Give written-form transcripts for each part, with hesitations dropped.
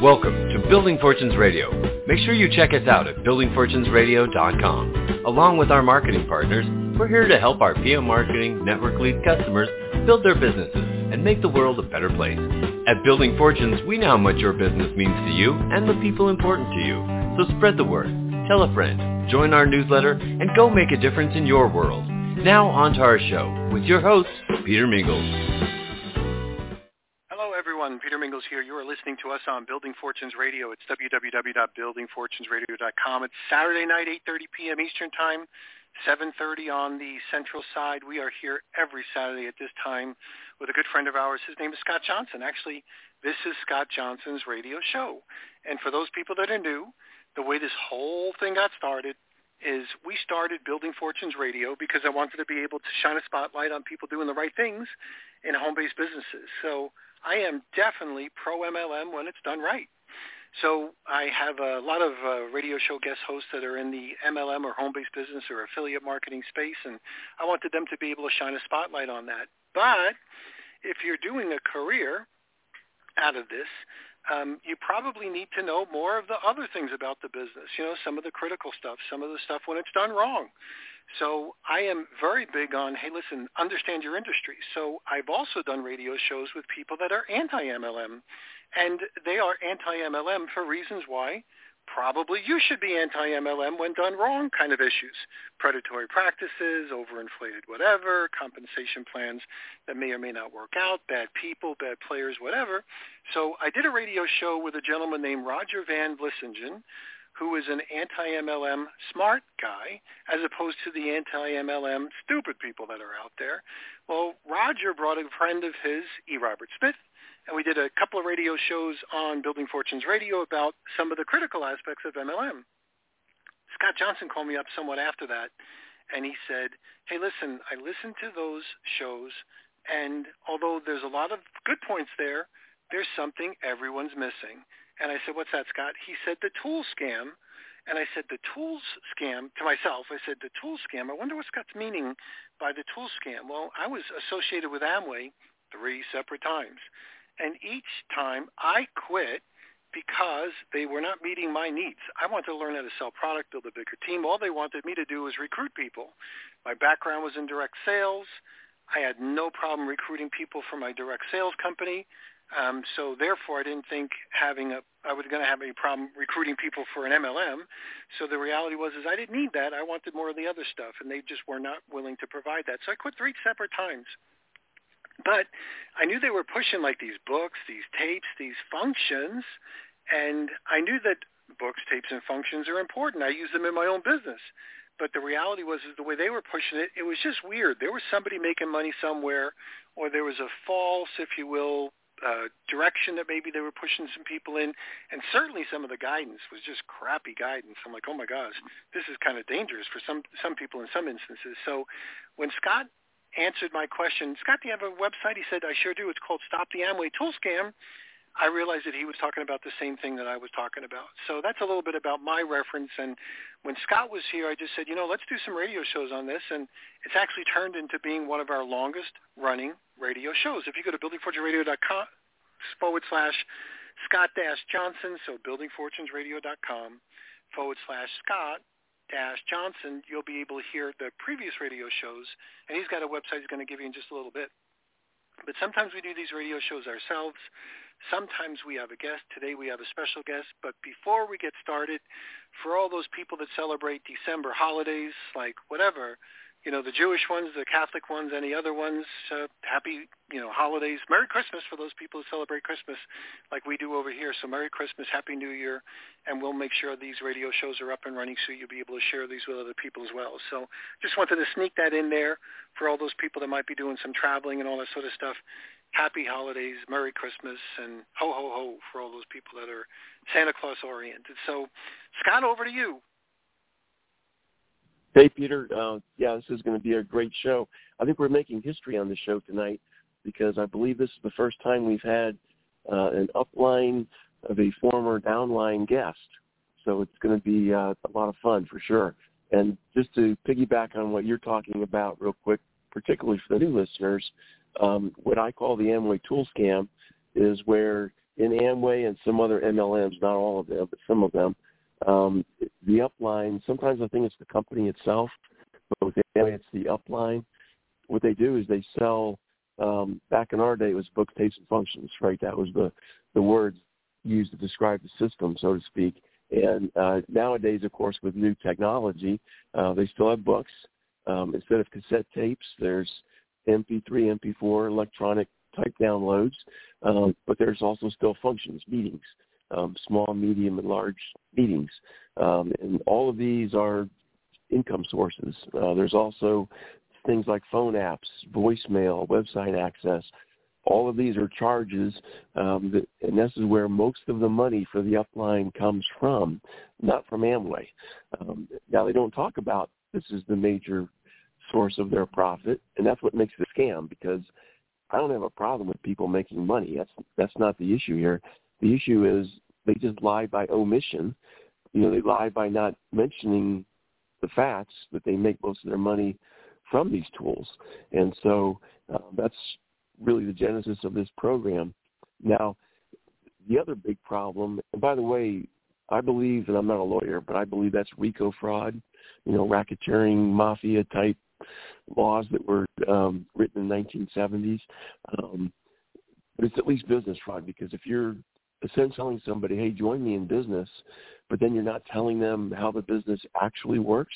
Welcome to Building Fortunes Radio. Make sure you check us out at buildingfortunesradio.com. Along with our marketing partners, we're here to help our PM Marketing Network Lead customers build their businesses and make the world a better place. At Building Fortunes, we know how much your business means to you and the people important to you. So spread the word, tell a friend, join our newsletter, and go make a difference in your world. Now on to our show with your host, Peter Mingles. Hello everyone, Peter Mingles here. You are listening to us on Building Fortunes Radio. It's www.buildingfortunesradio.com. It's Saturday night, 8:30 p.m. Eastern Time, 7:30 on the Central Side. We are here every Saturday at this time with a good friend of ours. His name is Scott Johnson. Actually, this is Scott Johnson's radio show. And for those people that are new, the way this whole thing got started is we started Building Fortunes Radio because I wanted to be able to shine a spotlight on people doing the right things in home-based businesses. So I am definitely pro-MLM when it's done right. So I have a lot of radio show guest hosts that are in the MLM or home-based business or affiliate marketing space, and I wanted them to be able to shine a spotlight on that. But if you're doing a career out of this, you probably need to know more of the other things about the business, some of the critical stuff, some of the stuff when it's done wrong. So I am very big on, hey, listen, understand your industry. So I've also done radio shows with people that are anti-MLM, and they are anti-MLM for reasons why probably you should be anti-MLM when done wrong kind of issues. Predatory practices, overinflated whatever, compensation plans that may or may not work out, bad people, bad players, whatever. So I did a radio show with a gentleman named Roger Van Vlissingen, who is an anti-MLM smart guy, as opposed to the anti-MLM stupid people that are out there. Well, Roger brought a friend of his, E. Robert Smith, and we did a couple of radio shows on Building Fortunes Radio about some of the critical aspects of MLM. Scott Johnson called me up somewhat after that, and he said, hey, listen, I listened to those shows, and although there's a lot of good points there, there's something everyone's missing. And I said, what's that, Scott? He said, the tool scam. And I said, the tools scam, to myself, I said, the tool scam, I wonder what Scott's meaning by the tool scam. Well, I was associated with Amway 3 separate times. And each time I quit because they were not meeting my needs. I wanted to learn how to sell product, build a bigger team. All they wanted me to do was recruit people. My background was in direct sales. I had no problem recruiting people for my direct sales company. So therefore, I didn't think I was going to have any problem recruiting people for an MLM. So the reality was I didn't need that. I wanted more of the other stuff, and they just were not willing to provide that. So I quit 3 separate times. But I knew they were pushing like these books, these tapes, these functions, and I knew that books, tapes, and functions are important. I use them in my own business. But the reality was the way they were pushing it, it was just weird. There was somebody making money somewhere, or there was a false, if you will, direction that maybe they were pushing some people in, and certainly some of the guidance was just crappy guidance. I'm like, oh my gosh, this is kind of dangerous for some people in some instances. So when Scott answered my question, Scott, do you have a website? He said, I sure do. It's called Stop the Amway Tool Scam. I realized that he was talking about the same thing that I was talking about. So that's a little bit about my reference. And when Scott was here, I just said, let's do some radio shows on this. And it's actually turned into being one of our longest running radio shows. If you go to buildingfortunesradio.com/Scott-Johnson, so buildingfortunesradio.com/Scott-Johnson, you'll be able to hear the previous radio shows. And he's got a website he's going to give you in just a little bit. But sometimes we do these radio shows ourselves. Sometimes we have a guest. Today we have a special guest. But before we get started, for all those people that celebrate December holidays, like whatever, the Jewish ones, the Catholic ones, any other ones, happy, holidays. Merry Christmas for those people who celebrate Christmas like we do over here. So Merry Christmas, Happy New Year, and we'll make sure these radio shows are up and running so you'll be able to share these with other people as well. So just wanted to sneak that in there for all those people that might be doing some traveling and all that sort of stuff. Happy holidays, Merry Christmas, and ho, ho, ho for all those people that are Santa Claus oriented. So, Scott, over to you. Hey, Peter. This is going to be a great show. I think we're making history on the show tonight because I believe this is the first time we've had an upline of a former downline guest. So it's going to be a lot of fun for sure. And just to piggyback on what you're talking about real quick, particularly for the new listeners, what I call the Amway tool scam is where in Amway and some other MLMs, not all of them, but some of them, the upline, sometimes I think it's the company itself, but with Amway it's the upline. What they do is they sell, back in our day it was books, tapes, and functions, right? That was the words used to describe the system, so to speak. And nowadays, of course, with new technology, they still have books. Instead of cassette tapes, there's MP3, MP4, electronic type downloads, but there's also still functions, meetings, small, medium, and large meetings. And all of these are income sources. There's also things like phone apps, voicemail, website access. All of these are charges, and this is where most of the money for the upline comes from, not from Amway. Now, they don't talk about this is the major source of their profit, and that's what makes it a scam, because I don't have a problem with people making money. That's not the issue here. The issue is they just lie by omission. They lie by not mentioning the facts that they make most of their money from these tools. And so that's really the genesis of this program. Now, the other big problem, and by the way, I believe, and I'm not a lawyer, but I believe that's RICO fraud, racketeering, mafia type laws that were written in the 1970s. But it's at least business fraud, because if you're essentially telling somebody, hey, join me in business, but then you're not telling them how the business actually works,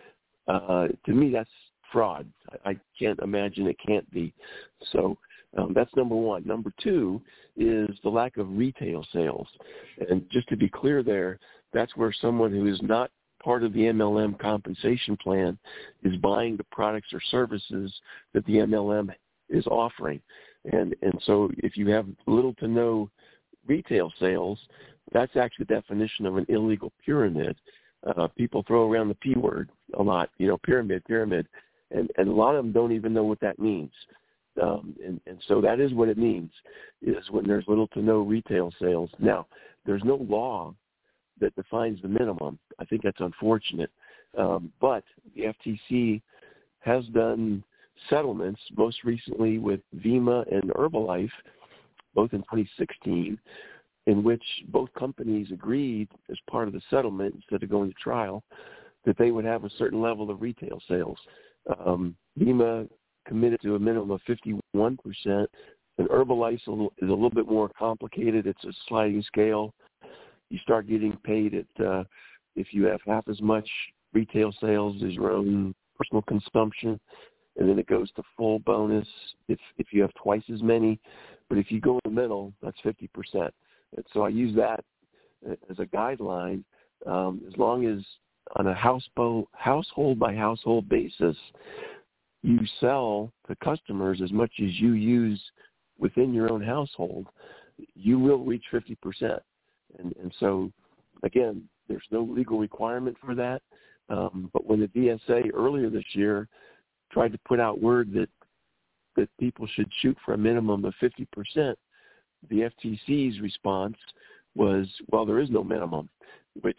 to me that's fraud. I can't imagine it can't be. So that's number one. Number two is the lack of retail sales. And just to be clear there, that's where someone who is not part of the MLM compensation plan is buying the products or services that the MLM is offering. And so if you have little to no retail sales, that's actually the definition of an illegal pyramid. People throw around the P word a lot, pyramid. And a lot of them don't even know what that means. And so that is what it means, is when there's little to no retail sales. Now, there's no law that defines the minimum. I think that's unfortunate. But the FTC has done settlements, most recently with Vemma and Herbalife, both in 2016, in which both companies agreed as part of the settlement, instead of going to trial, that they would have a certain level of retail sales. Vemma committed to a minimum of 51%, and Herbalife is a little bit more complicated. It's a sliding scale. You start getting paid at if you have half as much retail sales as your own personal consumption, and then it goes to full bonus if you have twice as many. But if you go in the middle, that's 50%. And so I use that as a guideline. As long as on a household by household basis, you sell to customers as much as you use within your own household, you will reach 50%. And so, again, there's no legal requirement for that. But when the DSA earlier this year tried to put out word that people should shoot for a minimum of 50%, the FTC's response was, well, there is no minimum, which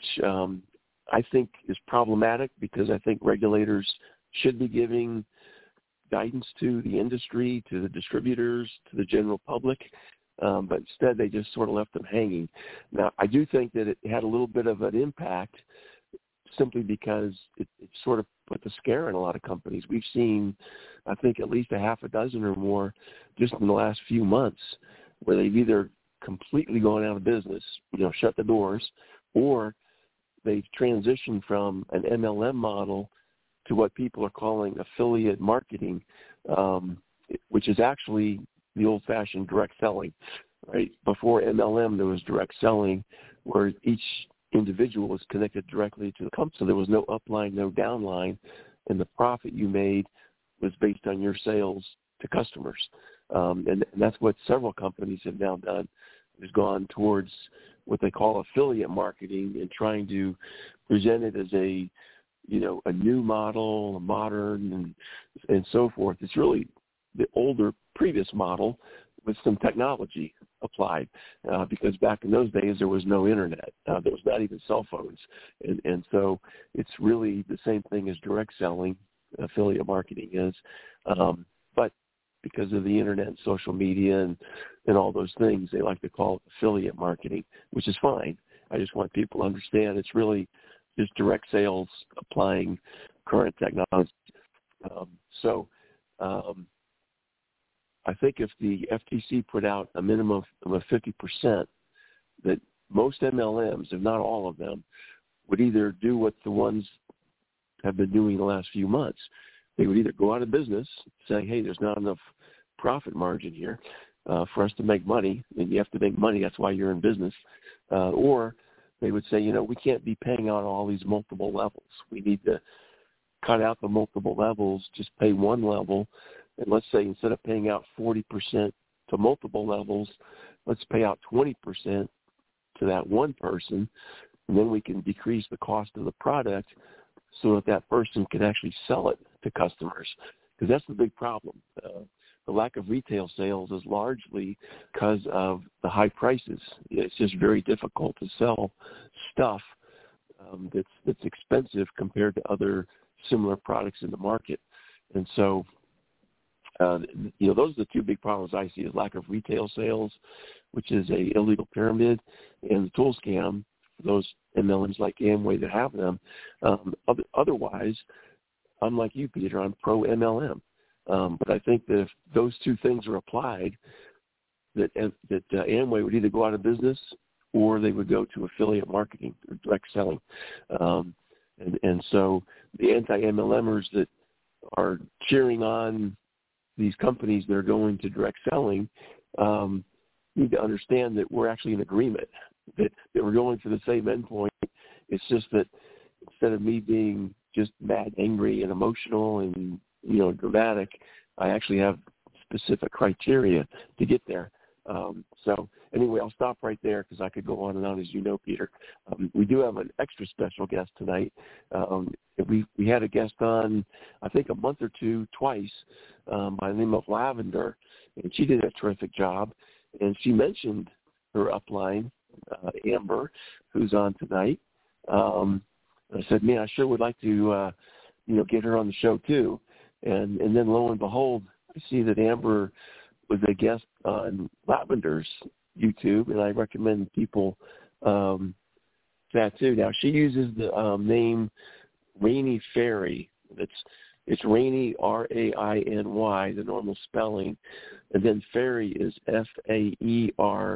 I think is problematic, because I think regulators should be giving guidance to the industry, to the distributors, to the general public. But instead they just sort of left them hanging. Now, I do think that it had a little bit of an impact, simply because it sort of put the scare in a lot of companies. We've seen, I think, at least a half a dozen or more just in the last few months where they've either completely gone out of business, shut the doors, or they've transitioned from an MLM model to what people are calling affiliate marketing, which is actually the old-fashioned direct selling, right? Before MLM, there was direct selling, where each individual was connected directly to the company. So there was no upline, no downline, and the profit you made was based on your sales to customers. And that's what several companies have now done, is gone towards what they call affiliate marketing and trying to present it as a new model, a modern, and so forth. It's really the older previous model with some technology applied, because back in those days there was no internet. There was not even cell phones. And so it's really the same thing as direct selling, affiliate marketing is. But because of the internet and social media and all those things. They like to call it affiliate marketing, which is fine. I just want people to understand it's really just direct sales applying current technology. I think if the FTC put out a minimum of 50%, that most MLMs, if not all of them, would either do what the ones have been doing the last few months. They would either go out of business, saying, hey, there's not enough profit margin here for us to make money, and you have to make money, that's why you're in business, or they would say, we can't be paying out all these multiple levels. We need to cut out the multiple levels, just pay one level, and let's say instead of paying out 40% to multiple levels, let's pay out 20% to that one person, and then we can decrease the cost of the product so that person can actually sell it to customers, because that's the big problem. The lack of retail sales is largely because of the high prices. It's just very difficult to sell stuff that's expensive compared to other similar products in the market. And so, those are the two big problems I see: is lack of retail sales, which is a illegal pyramid, and the tool scam for those MLMs like Amway that have them. Otherwise, I'm like you, Peter. I'm pro MLM. But I think that if those two things are applied, that Amway would either go out of business or they would go to affiliate marketing or direct selling. And so the anti-MLMers that are cheering on these companies that are going to direct selling need to understand that we're actually in agreement, that we're going for the same endpoint. It's just that instead of me being just mad, angry, and emotional and dramatic, I actually have specific criteria to get there. So anyway, I'll stop right there because I could go on and on, as you know, Peter. We do have an extra special guest tonight. We had a guest on, I think, a month or two, twice, by the name of Lavender, and she did a terrific job. And she mentioned her upline, Amber, who's on tonight. I said, man, I sure would like to, get her on the show too. And then lo and behold, I see that Amber was a guest on Lavender's YouTube, and I recommend people that too. Now, she uses the name Rainy Fairy. It's Rainy, R-A-I-N-Y, the normal spelling, and then Fairy is F-A-E-R-I-E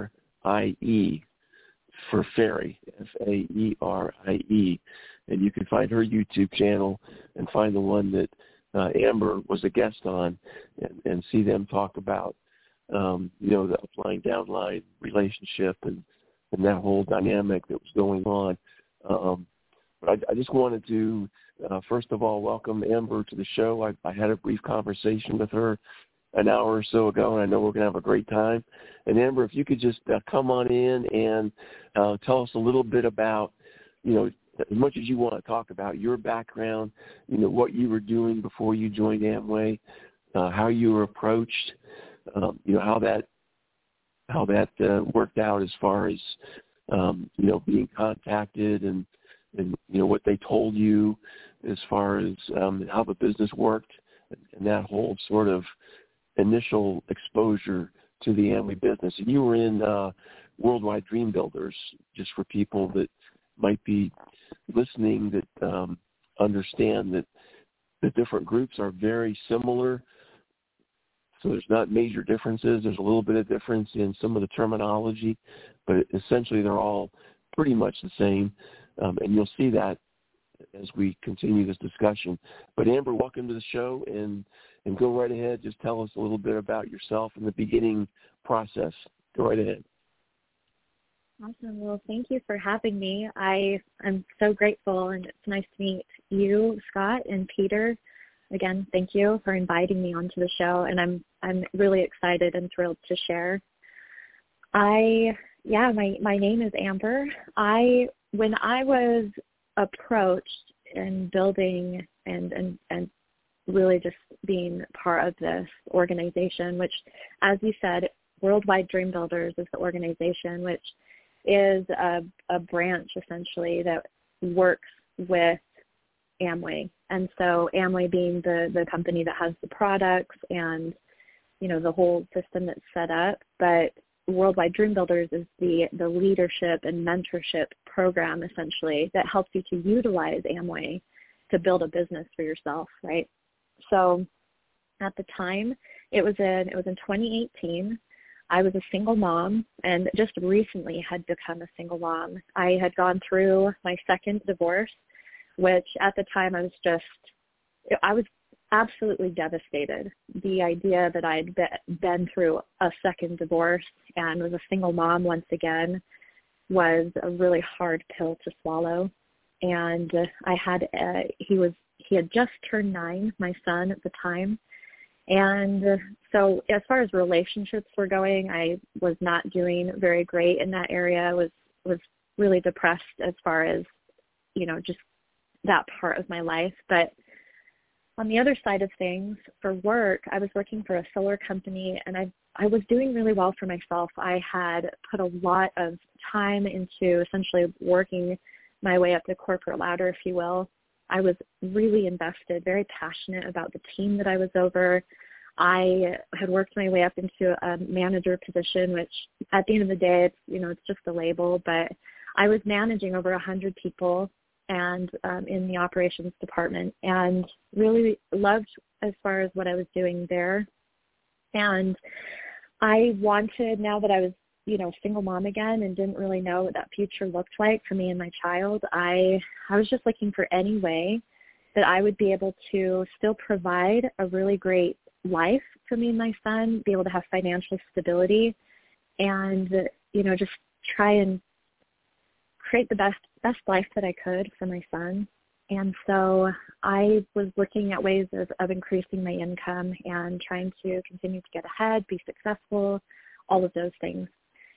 for Fairy, F-A-E-R-I-E. And you can find her YouTube channel and find the one that Amber was a guest on, and see them talk about, the upline, downline relationship and that whole dynamic that was going on. But I just wanted to, first of all, welcome Amber to the show. I had a brief conversation with her an hour or so ago, and I know we're going to have a great time. And Amber, if you could just come on in and tell us a little bit about, as much as you want to talk about your background, what you were doing before you joined Amway, how you were approached, how that worked out as far as, being contacted and what they told you as far as how the business worked and that whole sort of initial exposure to the Amway business. And you were in Worldwide Dream Builders, just for people that might be listening that understand that the different groups are very similar. So there's not major differences. There's a little bit of difference in some of the terminology, but essentially they're all pretty much the same. And you'll see that as we continue this discussion. But Amber, welcome to the show, and go right ahead. Just tell us a little bit about yourself and the beginning process. Go right ahead. Awesome. Well, thank you for having me. I am so grateful, and it's nice to meet you, Scott, and Peter. Again, thank you for inviting me onto the show, and I'm really excited and thrilled to share. My name is Amber. When I was approached in building and really just being part of this organization, which, as you said, Worldwide Dream Builders is the organization, which is a branch essentially that works with Amway. And so Amway being the company that has the products and the whole system that's set up, but Worldwide Dream Builders is the leadership and mentorship program, essentially, that helps you to utilize Amway to build a business for yourself, right? So at the time, it was in 2018. I was a single mom and just recently had become a single mom. I had gone through my second divorce, which at the time I was absolutely devastated. The idea that I'd been through a second divorce and was a single mom once again was a really hard pill to swallow. And he had just turned 9, my son at the time. And so as far as relationships were going, I was not doing very great in that area. I was really depressed as far as, just that part of my life. But on the other side of things, for work, I was working for a solar company, and I was doing really well for myself. I had put a lot of time into essentially working my way up the corporate ladder, if you will. I was really invested, very passionate about the team that I was over. I had worked my way up into a manager position, which at the end of the day, it's just a label, but I was managing over 100 people and in the operations department, and really loved as far as what I was doing there. And I wanted, now that I was, single mom again and didn't really know what that future looked like for me and my child, I was just looking for any way that I would be able to still provide a really great life for me and my son, be able to have financial stability, and, just try and create the best life that I could for my son. And so I was looking at ways of increasing my income and trying to continue to get ahead, be successful, all of those things.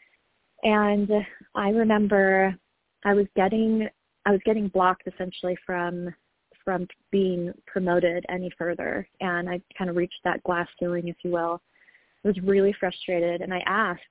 And I remember I was getting blocked essentially from being promoted any further, and I kind of reached that glass ceiling, if you will. I was really frustrated, and I asked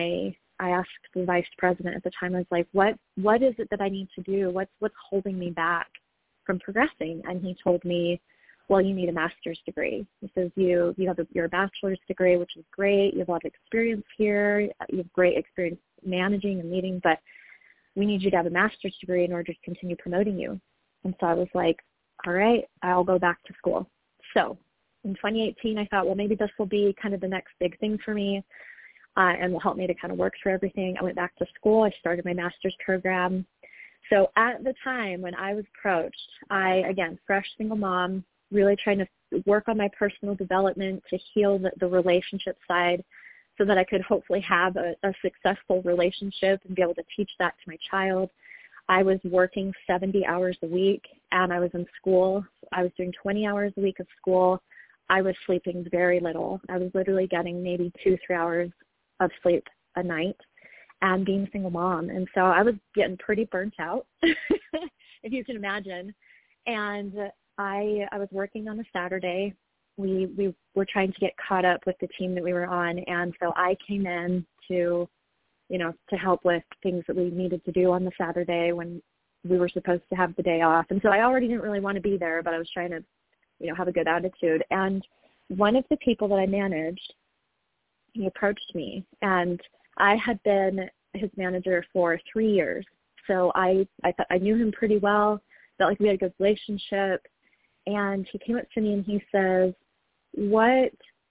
the vice president at the time. I was like, what is it that I need to do? What's holding me back from progressing? And he told me, well, you need a master's degree. He says, you have your bachelor's degree, which is great. You have a lot of experience here. You have great experience managing and leading, but we need you to have a master's degree in order to continue promoting you. And so I was like, all right, I'll go back to school. So in 2018, I thought, well, maybe this will be kind of the next big thing for me. And will help me to kind of work through everything. I went back to school. I started my master's program. So at the time when I was approached, again, fresh single mom, really trying to work on my personal development to heal the relationship side so that I could hopefully have a successful relationship and be able to teach that to my child. I was working 70 hours a week, and I was in school. I was doing 20 hours a week of school. I was sleeping very little. I was literally getting maybe 2-3 hours of sleep a night, and being a single mom. And so I was getting pretty burnt out, if you can imagine. And I was working on a Saturday. We were trying to get caught up with the team that we were on. And so I came in to help with things that we needed to do on the Saturday when we were supposed to have the day off. And so I already didn't really want to be there, but I was trying to, have a good attitude. And one of the people that I managed, he approached me, and I had been his manager for 3 years. So I thought I knew him pretty well, felt like we had a good relationship. And he came up to me and he says, what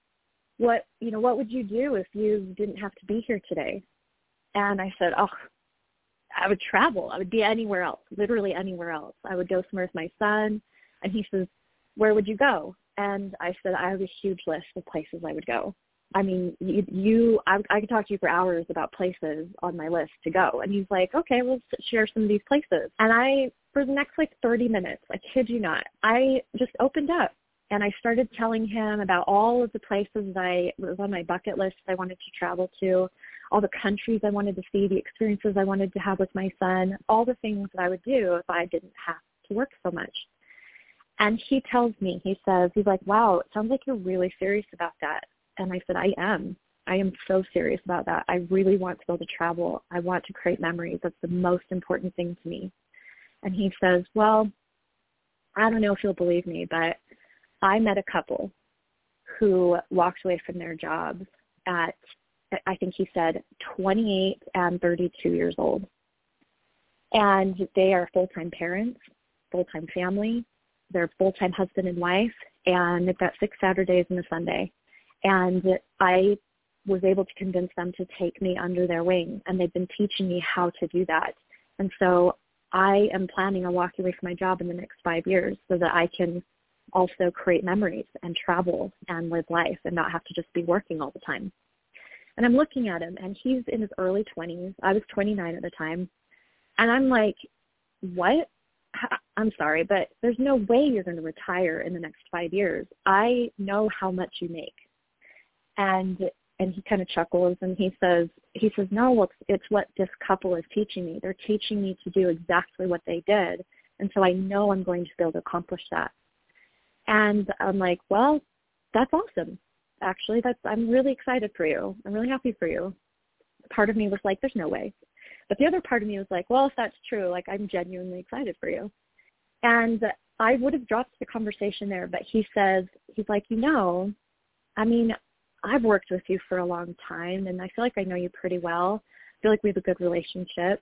would you do if you didn't have to be here today? And I said, I would travel. I would be anywhere else, literally anywhere else. I would go somewhere with my son. And he says, where would you go? And I said, I have a huge list of places I would go. I mean, I could talk to you for hours about places on my list to go. And he's like, okay, we'll share some of these places. And for the next 30 minutes, I kid you not, I just opened up and I started telling him about all of the places that was on my bucket list I wanted to travel to, all the countries I wanted to see, the experiences I wanted to have with my son, all the things that I would do if I didn't have to work so much. And he tells me, he's like, wow, it sounds like you're really serious about that. And I said, I am so serious about that. I really want to be able to travel. I want to create memories. That's the most important thing to me. And he says, well, I don't know if you'll believe me, but I met a couple who walked away from their jobs at, I think he said, 28 and 32 years old. And they are full-time parents, full-time family. They're full-time husband and wife, and they've got 6 Saturdays and a Sunday. And I was able to convince them to take me under their wing, and they've been teaching me how to do that. And so I am planning on walking away from my job in the next 5 years so that I can also create memories and travel and live life and not have to just be working all the time. And I'm looking at him, and he's in his early 20s. I was 29 at the time. And I'm like, what? I'm sorry, but there's no way you're going to retire in the next 5 years. I know how much you make. And he kind of chuckles, and he says, no, it's what this couple is teaching me. They're teaching me to do exactly what they did. And so I know I'm going to be able to accomplish that. And I'm like, well, that's awesome. Actually, I'm really excited for you. I'm really happy for you. Part of me was like, there's no way. But the other part of me was like, well, if that's true, like, I'm genuinely excited for you. And I would have dropped the conversation there, but he's like, I mean, I've worked with you for a long time, and I feel like I know you pretty well. I feel like we have a good relationship.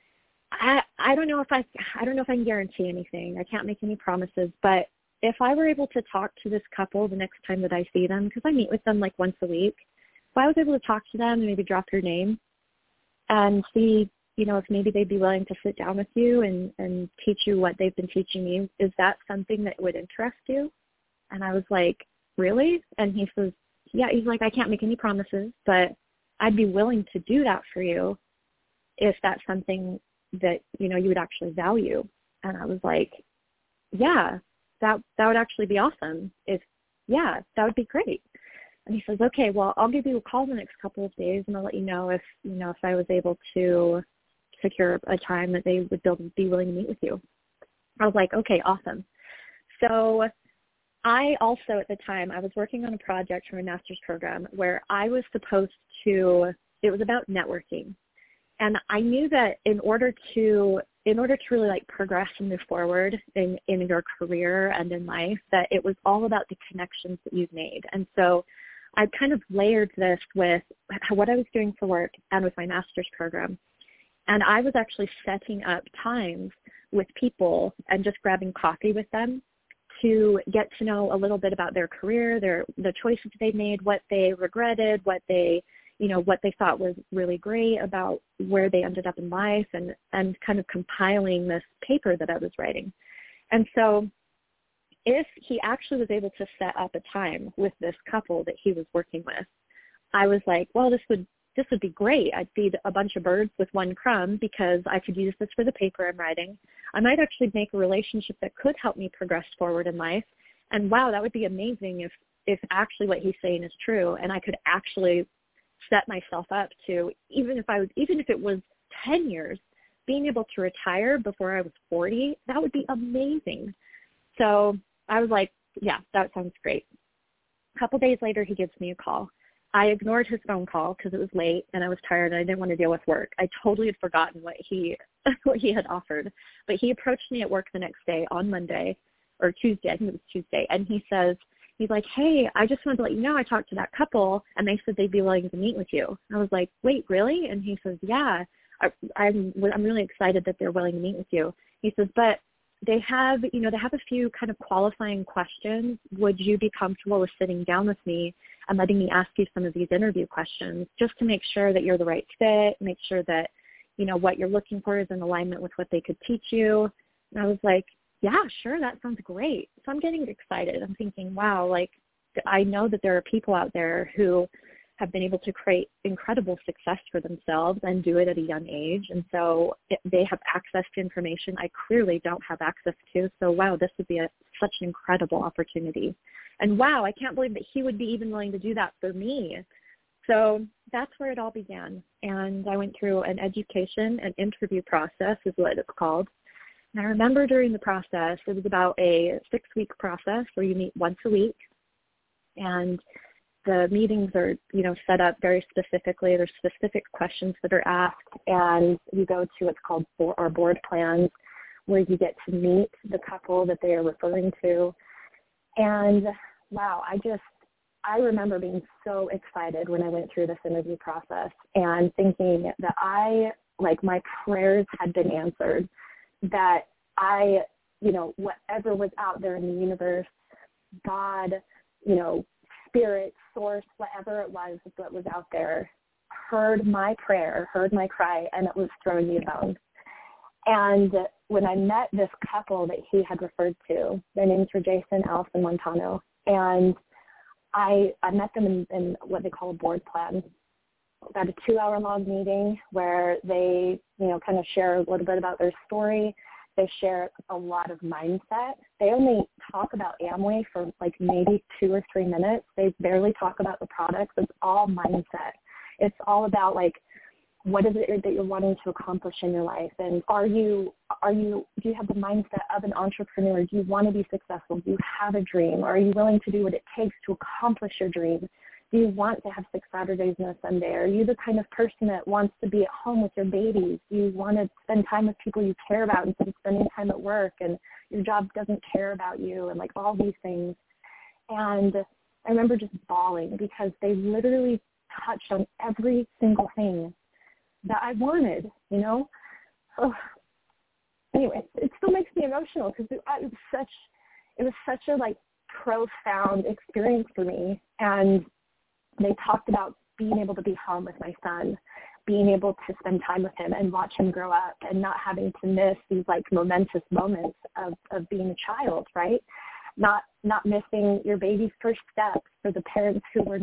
I don't know if I can guarantee anything. I can't make any promises, but if I were able to talk to this couple the next time that I see them, because I meet with them like once a week, if I was able to talk to them and maybe drop your name and see, if maybe they'd be willing to sit down with you and teach you what they've been teaching me, is that something that would interest you? And I was like, really? And he says, yeah, he's like, I can't make any promises, but I'd be willing to do that for you if that's something that, you would actually value. And I was like, yeah, that would actually be awesome. That would be great. And he says, okay, well, I'll give you a call the next couple of days, and I'll let you know if I was able to secure a time that they would be willing to meet with you. I was like, okay, awesome. So I also, at the time, I was working on a project for a master's program where I was supposed to, it was about networking. And I knew that in order to really like progress and move forward in your career and in life, that it was all about the connections that you've made. And so I kind of layered this with what I was doing for work and with my master's program. And I was actually setting up times with people and just grabbing coffee with them to get to know a little bit about their career, the choices they made, what they regretted, what they thought was really great about where they ended up in life, and kind of compiling this paper that I was writing. And so if he actually was able to set up a time with this couple that he was working with, I was like, well, this would be great. I'd feed a bunch of birds with one crumb because I could use this for the paper I'm writing. I might actually make a relationship that could help me progress forward in life. And wow, that would be amazing if actually what he's saying is true, and I could actually set myself up to, even if it was 10 years, being able to retire before I was 40, that would be amazing. So I was like, yeah, that sounds great. A couple days later, he gives me a call. I ignored his phone call because it was late and I was tired and I didn't want to deal with work. I totally had forgotten what he had offered. But he approached me at work the next day on Monday or Tuesday. I think it was Tuesday. And he's like, hey, I just wanted to let you know I talked to that couple and they said they'd be willing to meet with you. I was like, wait, really? And he says, yeah, I'm really excited that they're willing to meet with you. He says, but they have a few kind of qualifying questions. Would you be comfortable with sitting down with me and letting me ask you some of these interview questions just to make sure that you're the right fit, make sure that, what you're looking for is in alignment with what they could teach you? And I was like, yeah, sure, that sounds great. So I'm getting excited. I'm thinking, wow, like I know that there are people out there who have been able to create incredible success for themselves and do it at a young age. And so they have access to information I clearly don't have access to. So, wow, this would be such an incredible opportunity. And, wow, I can't believe that he would be even willing to do that for me. So that's where it all began. And I went through an interview process is what it's called. And I remember during the process, it was about a 6-week process where you meet once a week. And the meetings are, set up very specifically. There's specific questions that are asked, and you go to what's called our board plans, where you get to meet the couple that they are referring to. And wow, I remember being so excited when I went through this interview process and thinking that my prayers had been answered, that whatever was out there in the universe, God, spirit, source, whatever it was that was out there, heard my prayer, heard my cry, and it was throwing me a bone. And when I met this couple that he had referred to, their names were Jason, Allison Montano, and I met them in what they call a board plan. About a 2-hour-long meeting where they, kind of share a little bit about their story. They share a lot of mindset. They only talk about Amway for maybe 2 or 3 minutes. They barely talk about the products. It's all mindset. It's all about what is it that you're wanting to accomplish in your life? And do you have the mindset of an entrepreneur? Do you want to be successful? Do you have a dream? Are you willing to do what it takes to accomplish your dream? Do you want to have 6 Saturdays and a Sunday? Are you the kind of person that wants to be at home with your babies? Do you want to spend time with people you care about instead of spending time at work, and your job doesn't care about you, and all these things? And I remember just bawling because they literally touched on every single thing that I wanted, So anyway, it still makes me emotional because it was such a profound experience for me. And they talked about being able to be home with my son, being able to spend time with him and watch him grow up, and not having to miss these momentous moments of being a child, right? Not missing your baby's first steps for the parents who were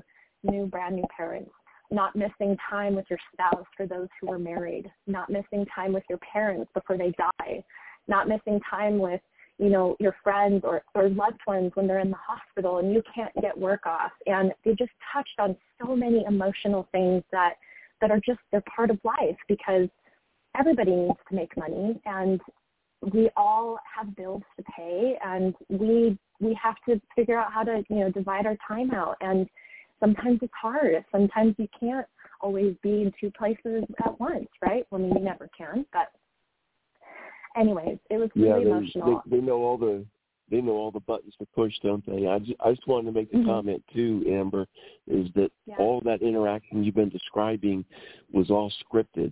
brand new parents. Not missing time with your spouse for those who are married, not missing time with your parents before they die, not missing time with, your friends or loved ones when they're in the hospital and you can't get work off. And they just touched on so many emotional things that are just, they're part of life, because everybody needs to make money and we all have bills to pay, and we have to figure out how to, divide our time out. And sometimes it's hard. Sometimes you can't always be in 2 places at once, right? Well, you never can. But anyways, it was really emotional. They know all the buttons to push, don't they? I just wanted to make the comment too, Amber, is that all that interaction you've been describing was all scripted.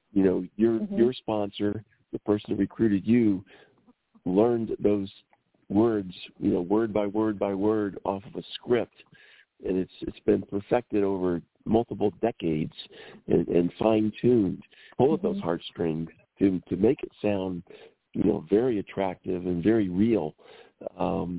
Your sponsor, the person who recruited you, learned those words, word by word by word off of a script. And it's been perfected over multiple decades and fine-tuned. Pull at those heartstrings to make it sound, very attractive and very real. And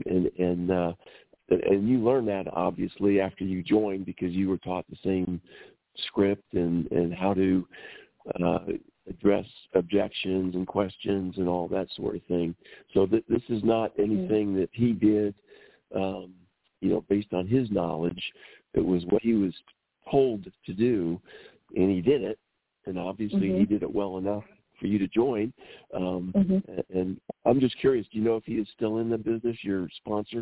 you learned that, obviously, after you joined, because you were taught the same script and how to address objections and questions and all that sort of thing. So this is not anything that he did based on his knowledge. It was what he was told to do, and he did it. And obviously he did it well enough for you to join. And I'm just curious, do you know if he is still in the business, your sponsor?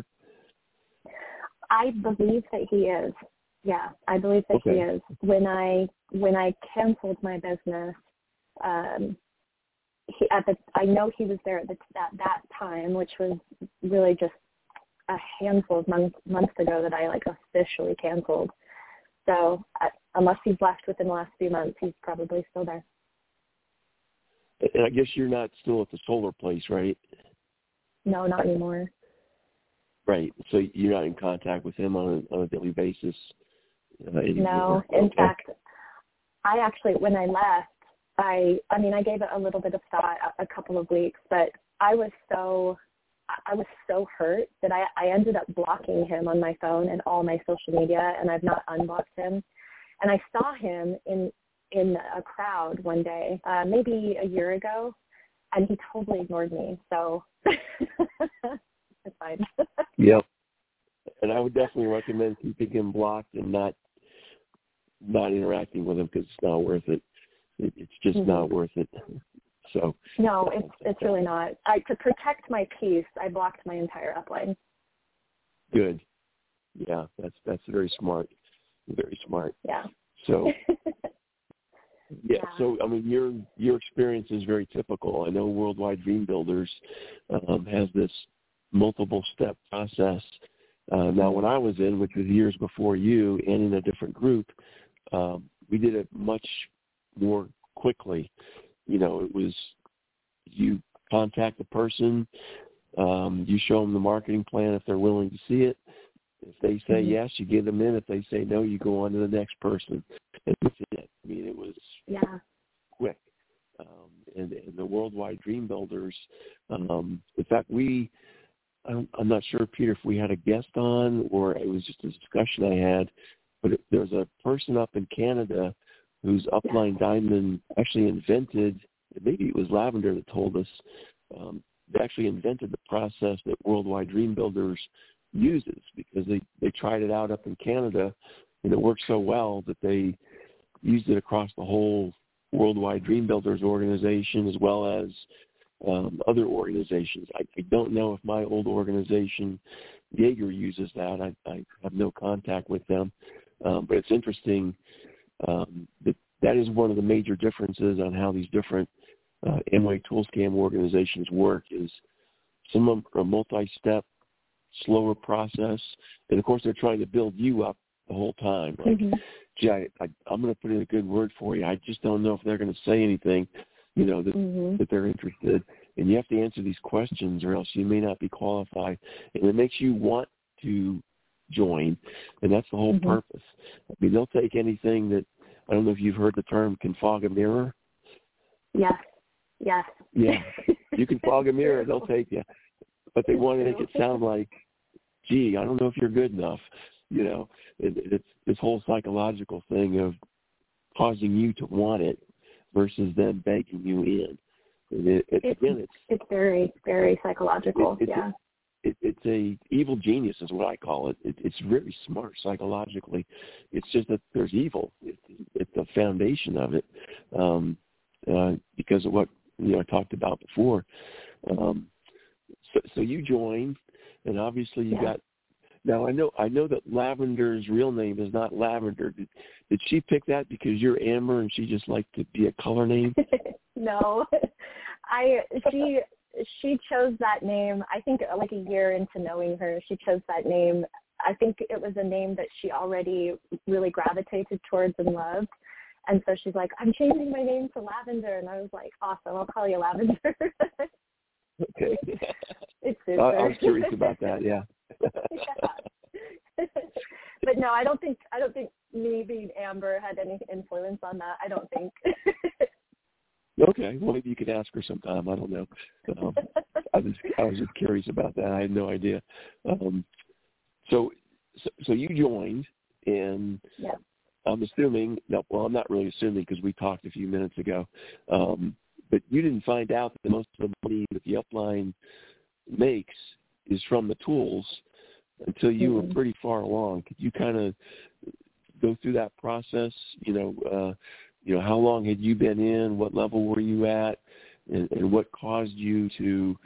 I believe that he is. Yeah, I believe that he is. When I canceled my business, I know he was there at that time, which was really just a handful of months ago that I officially canceled. So unless he's left within the last few months, he's probably still there. And I guess you're not still at the solar place, right? No, not anymore. Right. So you're not in contact with him on a daily basis anymore? No. In fact, I actually, when I left, I gave it a little bit of thought, a couple of weeks, but I was so hurt that I ended up blocking him on my phone and all my social media, and I've not unblocked him. And I saw him in a crowd one day, maybe a year ago, and he totally ignored me. So it's fine. Yep. And I would definitely recommend keeping him blocked and not interacting with him, because it's not worth it. It's just not worth it. So no, it's really not. To protect my peace, I blocked my entire upline. Good. Yeah, that's very smart. Very smart. Yeah. So yeah. So your experience is very typical. I know Worldwide Dream Builders has this multiple step process Now, when I was in, which was years before you, and in a different group, we did it much more quickly. You know, it was you contact the person, you show them the marketing plan if they're willing to see it. If they say yes, you get them in. If they say no, you go on to the next person. And that's it. I mean, it was quick. And the Worldwide Dream Builders, in fact, I'm not sure, Peter, if we had a guest on or it was just a discussion I had, but there's a person up in Canada whose upline diamond actually invented, maybe it was Lavender that told us, they actually invented the process that Worldwide Dream Builders uses because they tried it out up in Canada and it worked so well that they used it across the whole Worldwide Dream Builders organization as well as other organizations. I don't know if my old organization, Jaeger, uses that. I have no contact with them. But it's interesting that is one of the major differences on how these different Amway ToolScam organizations work is some of them are multi-step, slower process. And, of course, they're trying to build you up the whole time. Like, gee, I'm going to put in a good word for you. I just don't know if they're going to say anything, you know, that they're interested. And you have to answer these questions or else you may not be qualified. And it makes you want to join, and that's the whole purpose. I mean, they'll take anything that, I don't know if you've heard the term, can fog a mirror. Yes. Yeah, you can fog a mirror, they'll take you. But they want to make it sound like, gee, I don't know if you're good enough. You know, it's this whole psychological thing of causing you to want it versus them begging you in. And it's very, very psychological. It's a evil genius is what I call it. It's really smart psychologically. It's just that there's evil. It's the foundation of it because of what I talked about before. So you joined, and obviously you got. Now I know that Lavender's real name is not Lavender. Did she pick that because you're Amber and she just liked to be a color name? No, she chose that name. I think like a year into knowing her, she chose that name. I think it was a name that she already really gravitated towards and loved. And so she's like, I'm changing my name to Lavender. And I was like, awesome, I'll call you Lavender. Okay. It's super. I was curious about that, yeah. But no, I don't think me being Amber had any influence on that. I don't think. Okay, well maybe you could ask her sometime. I don't know. I was just curious about that. I had no idea. So you joined, and I'm assuming. Well, I'm not really assuming because we talked a few minutes ago. But you didn't find out that most of the money that the upline makes is from the tools until you were pretty far along. Could you kind of go through that process? How long had you been in? What level were you at? And what caused you to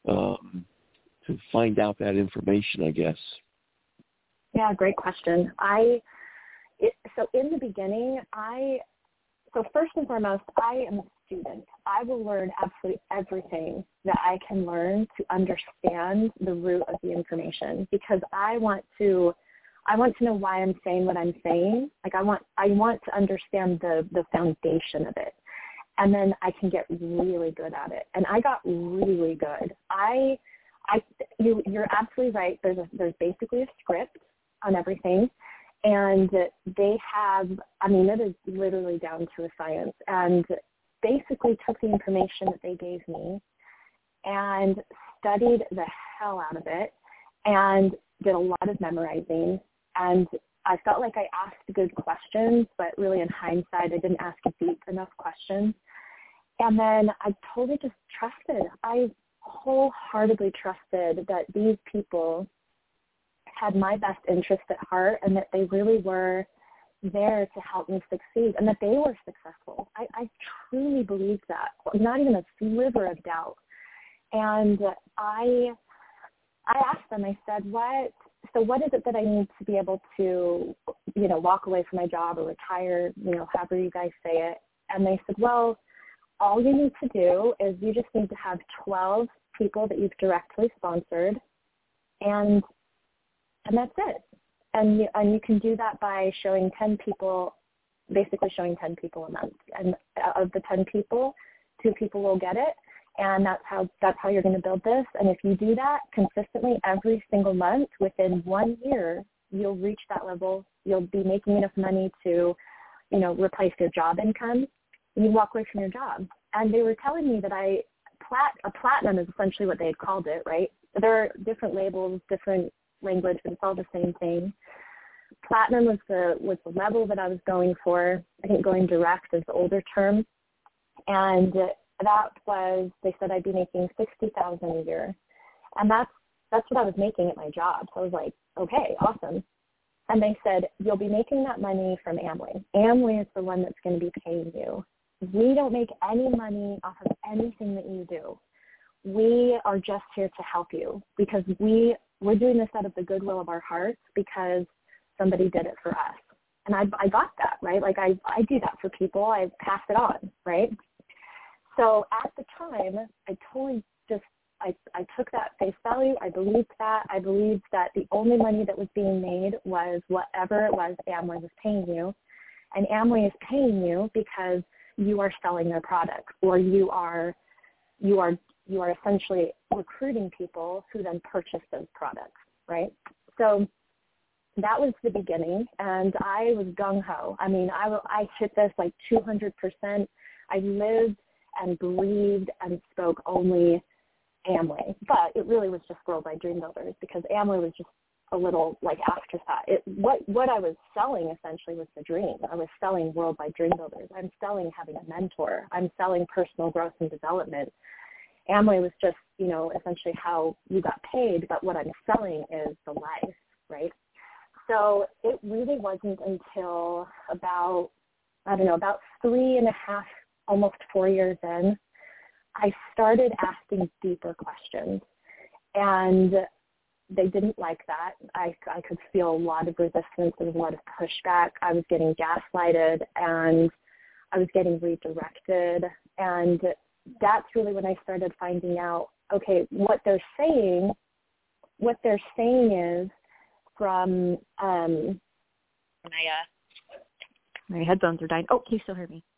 find out that information, I guess? Yeah, great question. So in the beginning, first and foremost, I am a student. I will learn absolutely everything that I can learn to understand the root of the information because I want to know why I'm saying what I'm saying. Like I want to understand the foundation of it. And then I can get really good at it. And I got really good. You're absolutely right. There's basically a script on everything. And they have, it is literally down to a science, and basically took the information that they gave me and studied the hell out of it and did a lot of memorizing. And I felt like I asked good questions, but really in hindsight, I didn't ask deep enough questions. And then I totally just trusted. I wholeheartedly trusted that these people had my best interest at heart and that they really were there to help me succeed and that they were successful. I truly believed that, not even a sliver of doubt. And I asked them, I said, what is it that I need to be able to, walk away from my job or retire, however you guys say it. And they said, well, all you need to do is you just need to have 12 people that you've directly sponsored, and And that's it. And you can do that by showing 10 people, basically showing 10 people a month. And of the 10 people, 2 people will get it. And that's how you're going to build this. And if you do that consistently every single month, within 1 year, you'll reach that level. You'll be making enough money to, replace your job income. You walk away from your job. And they were telling me that a platinum is essentially what they had called it, right? There are different labels, different language, but it's all the same thing. Platinum was the level that I was going for. I think going direct is the older term. And that was, they said I'd be making $60,000 a year. And that's what I was making at my job. So I was like, okay, awesome. And they said, you'll be making that money from Amway. Amway is the one that's going to be paying you. We don't make any money off of anything that you do. We are just here to help you because we're doing this out of the goodwill of our hearts because somebody did it for us. And I got that, right? Like I do that for people. I pass it on, right? So at the time, I totally I took that face value. I believed that. I believed that the only money that was being made was whatever it was Amway was paying you. And Amway is paying you because you are selling their products, or you are essentially recruiting people who then purchase those products, right? So that was the beginning, and I was gung-ho. I mean, I hit this like 200%. I lived and breathed and spoke only Amway, but it really was just Worldwide Dream Builders because Amway was just a little like afterthought. What I was selling essentially was the dream. I was selling Worldwide Dream Builders. I'm selling having a mentor. I'm selling personal growth and development. Amway was just, essentially how you got paid, but what I'm selling is the life, right? So it really wasn't until about 3.5, almost 4 years in, I started asking deeper questions, and they didn't like that. I could feel a lot of resistance. There was a lot of pushback. I was getting gaslighted, and I was getting redirected, and that's really when I started finding out, okay, what they're saying is from my headphones are dying. Oh, can you still hear me?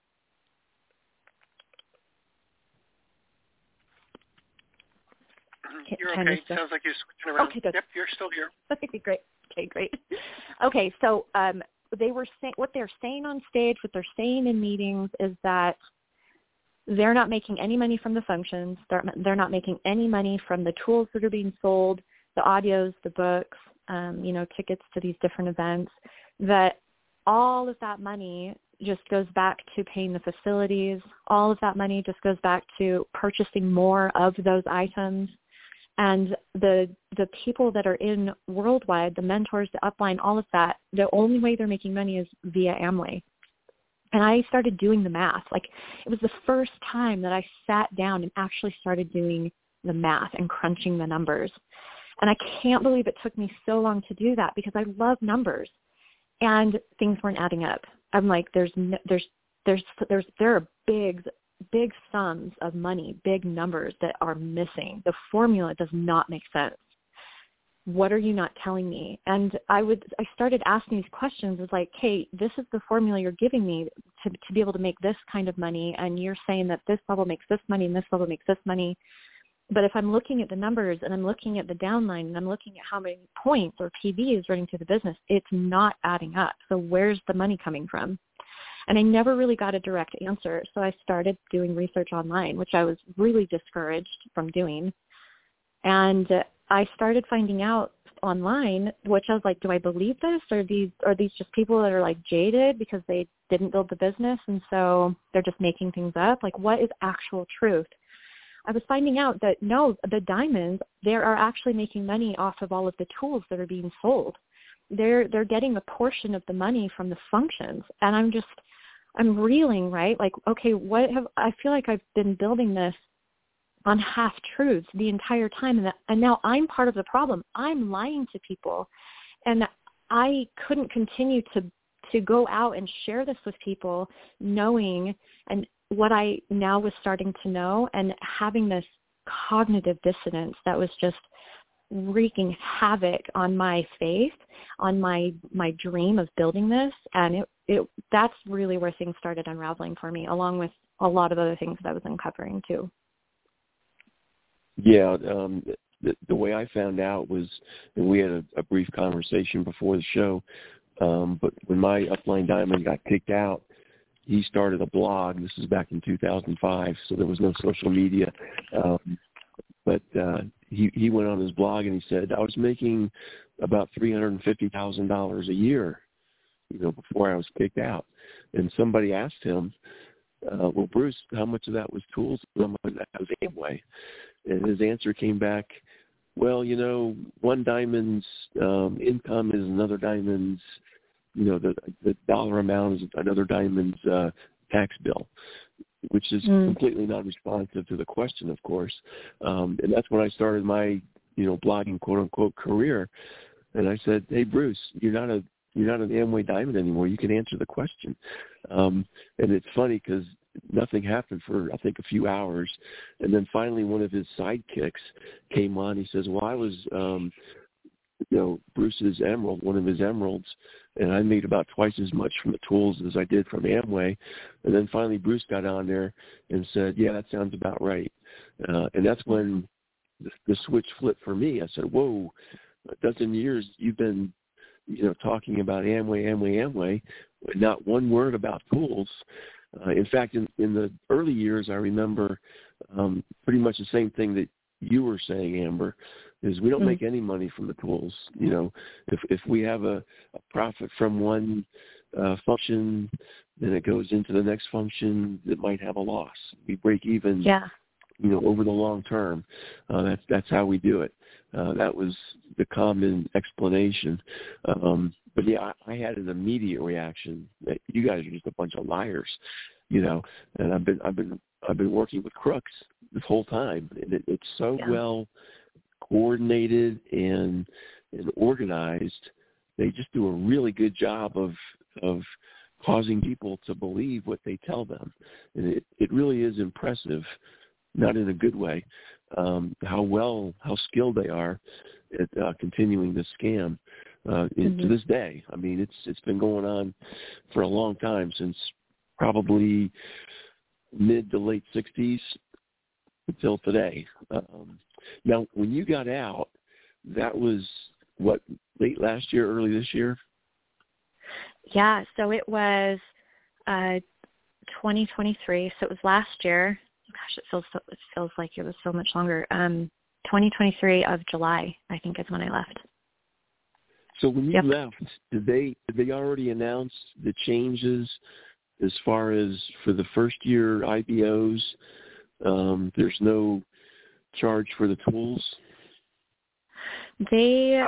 You're okay. Sounds like you're switching around. Okay, good. Yep, you're still here. Okay, great. Okay, so they were saying what they're saying on stage, what they're saying in meetings is that they're not making any money from the functions. They're not making any money from the tools that are being sold, the audios, the books, tickets to these different events. That all of that money just goes back to paying the facilities. All of that money just goes back to purchasing more of those items. And the people that are in Worldwide, the mentors, the upline, all of that, the only way they're making money is via Amway. And I started doing the math. Like, it was the first time that I sat down and actually started doing the math and crunching the numbers. And I can't believe it took me so long to do that because I love numbers. And things weren't adding up. I'm like, there are big sums of money, big numbers that are missing. The formula does not make sense. What are you not telling me? And I started asking these questions. It's like, hey, this is the formula you're giving me to be able to make this kind of money. And you're saying that this level makes this money and this level makes this money. But if I'm looking at the numbers and I'm looking at the downline and I'm looking at how many points or PV is running through the business, it's not adding up. So where's the money coming from? And I never really got a direct answer. So I started doing research online, which I was really discouraged from doing. And I started finding out online, which I was like, do I believe this? Or are these just people that are like jaded because they didn't build the business and so they're just making things up? Like, what is actual truth? I was finding out that no, the diamonds, they are actually making money off of all of the tools that are being sold. They're getting a portion of the money from the functions. And I'm reeling, right? Like, okay, I feel like I've been building this on half-truths the entire time, and now I'm part of the problem. I'm lying to people, and I couldn't continue to go out and share this with people, knowing and what I now was starting to know, and having this cognitive dissonance that was just wreaking havoc on my faith, on my dream of building this. And that's really where things started unraveling for me, along with a lot of other things that I was uncovering too. Yeah, the way I found out was, and we had a brief conversation before the show, but when my upline diamond got kicked out, he started a blog. This is back in 2005, so there was no social media. But he went on his blog and he said, I was making about $350,000 a year, before I was kicked out. And somebody asked him, well, Bruce, how much of that was tools and how much of that was Amway? And his answer came back, well, one diamond's income is another diamond's, the dollar amount is another diamond's tax bill, which is completely non-responsive to the question, of course. And that's when I started my, blogging, quote-unquote, career. And I said, hey, Bruce, you're not an Amway diamond anymore. You can answer the question. And it's funny because nothing happened for, I think, a few hours. And then finally one of his sidekicks came on. He says, well, I was, Bruce's emerald, one of his emeralds, and I made about twice as much from the tools as I did from Amway. And then finally Bruce got on there and said, yeah, that sounds about right. And that's when the switch flipped for me. I said, whoa, a dozen years you've been, talking about Amway, not one word about tools. In fact, in the early years, I remember pretty much the same thing that you were saying, Amber, is we don't make any money from the tools. If we have a profit from one function, then it goes into the next function that might have a loss. We break even, over the long term. That's how we do it. That was the common explanation. But yeah, I had an immediate reaction that you guys are just a bunch of liars, and I've been working with crooks this whole time, and it's so well coordinated and organized. They just do a really good job of causing people to believe what they tell them, and it really is impressive, not in a good way, how skilled they are at continuing this scam. To this day. I mean, it's been going on for a long time, since probably mid to late 60s until today. Now, when you got out, that was, late last year, early this year? Yeah, so it was 2023, so it was last year. Gosh, it feels like it was so much longer. 2023 of July, I think, is when I left. So when you left, did they already announce the changes as far as for the first year IBOs? There's no charge for the tools? They,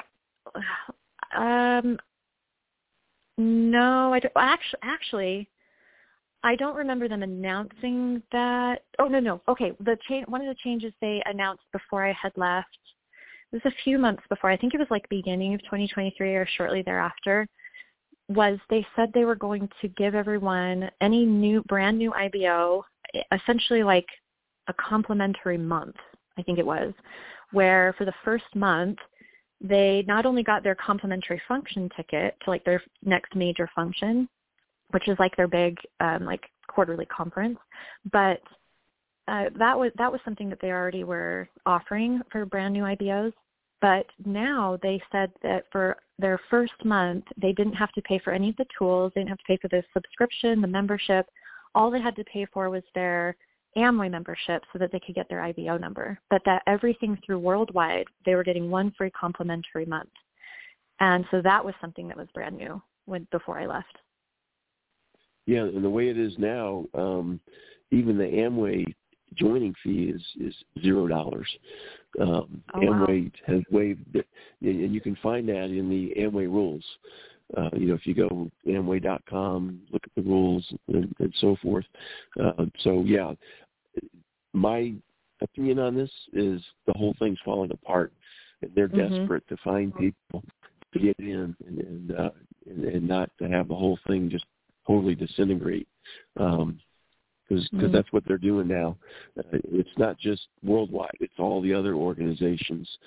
no, I don't, actually, I don't remember them announcing that. Oh, no. Okay, one of the changes they announced before I had left, it was a few months before, I think it was like beginning of 2023 or shortly thereafter, was they said they were going to give everyone, any brand new IBO, essentially like a complimentary month, I think it was, where for the first month, they not only got their complimentary function ticket to like their next major function, which is like their big like quarterly conference, but that was something that they already were offering for brand new IBOs. But now they said that for their first month, they didn't have to pay for any of the tools. They didn't have to pay for the subscription, the membership. All they had to pay for was their Amway membership so that they could get their IBO number. But that everything through Worldwide, they were getting one free complimentary month. And so that was something that was brand new before I left. Yeah, and the way it is now, even the Amway joining fee is $0. Amway has waived it, and you can find that in the Amway rules. If you go Amway.com, look at the rules and so forth. So yeah, my opinion on this is the whole thing's falling apart, and they're desperate to find people to get in and not to have the whole thing just totally disintegrate. Because that's what they're doing now. It's not just Worldwide; it's all the other organizations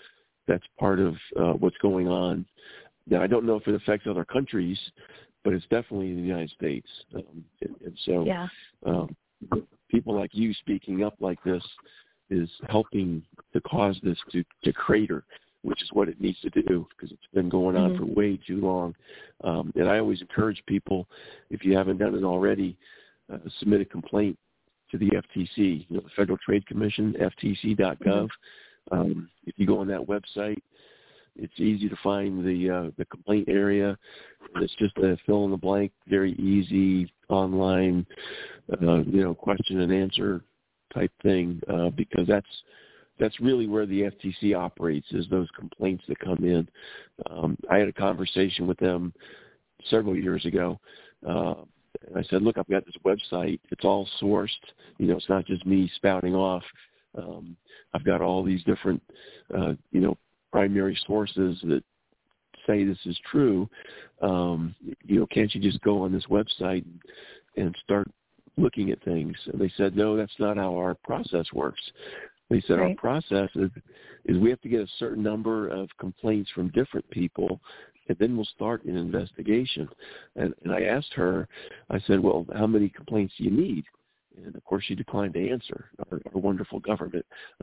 that's part of what's going on. Now, I don't know if it affects other countries, but it's definitely in the United States. And so people like you speaking up like this is helping to cause this to crater, which is what it needs to do, because it's been going on for way too long. And I always encourage people, if you haven't done it already, submit a complaint to the FTC, the Federal Trade Commission, ftc.gov. If you go on that website, it's easy to find the complaint area. It's just a fill in the blank, very easy online, question and answer type thing, because that's really where the FTC operates, is those complaints that come in. I had a conversation with them several years ago. And I said, look, I've got this website. It's all sourced. It's not just me spouting off. I've got all these different, primary sources that say this is true. Can't you just go on this website and start looking at things? And they said, no, that's not how our process works. They said our process is we have to get a certain number of complaints from different people, and then we'll start an investigation. And I asked her, I said, well, how many complaints do you need? And, of course, she declined to answer, our wonderful government.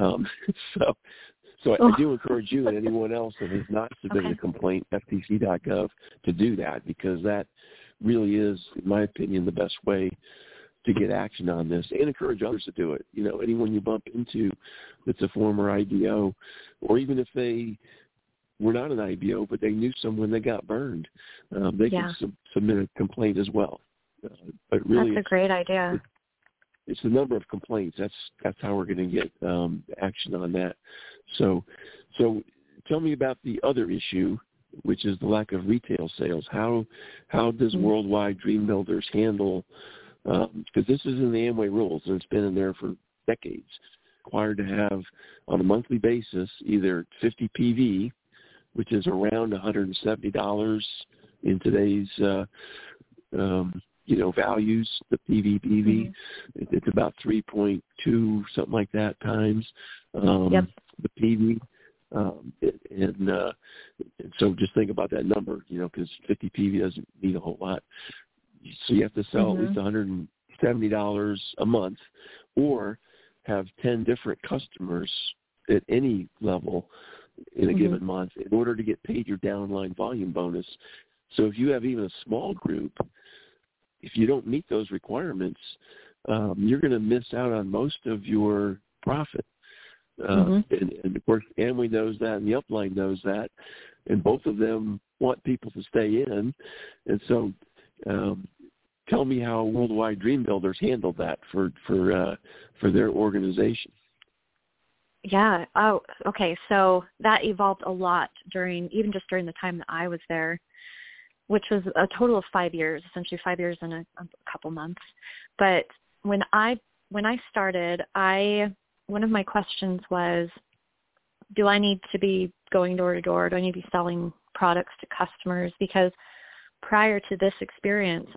So I do encourage you and anyone else that has not submitted a complaint, ftc.gov, to do that, because that really is, in my opinion, the best way to get action on this, and encourage others to do it. Anyone you bump into that's a former IBO, or even if they were not an IBO, but they knew someone that got burned, they can submit a complaint as well. But really, that's a great idea. It's the number of complaints. That's how we're going to get action on that. So tell me about the other issue, which is the lack of retail sales. How does Worldwide Dream Builders handle? Because this is in the Amway rules, and it's been in there for decades. Required to have on a monthly basis either 50 PV, which is around $170 in today's values, the PV. It's about 3.2, something like that, times the PV. And so just think about that number, because 50 PV doesn't mean a whole lot. So you have to sell at least $170 a month, or have 10 different customers at any level in a given month in order to get paid your downline volume bonus. So if you have even a small group, if you don't meet those requirements, you're going to miss out on most of your profit. And of course, Amway knows that, and the upline knows that, and both of them want people to stay in. And so tell me how Worldwide Dream Builders handled that for their organization. Yeah. Oh, okay. So that evolved a lot during the time that I was there, which was a total of 5 years, essentially 5 years and a couple months. But when I started, one of my questions was, do I need to be going door to door? Do I need to be selling products to customers? Because prior to this experience,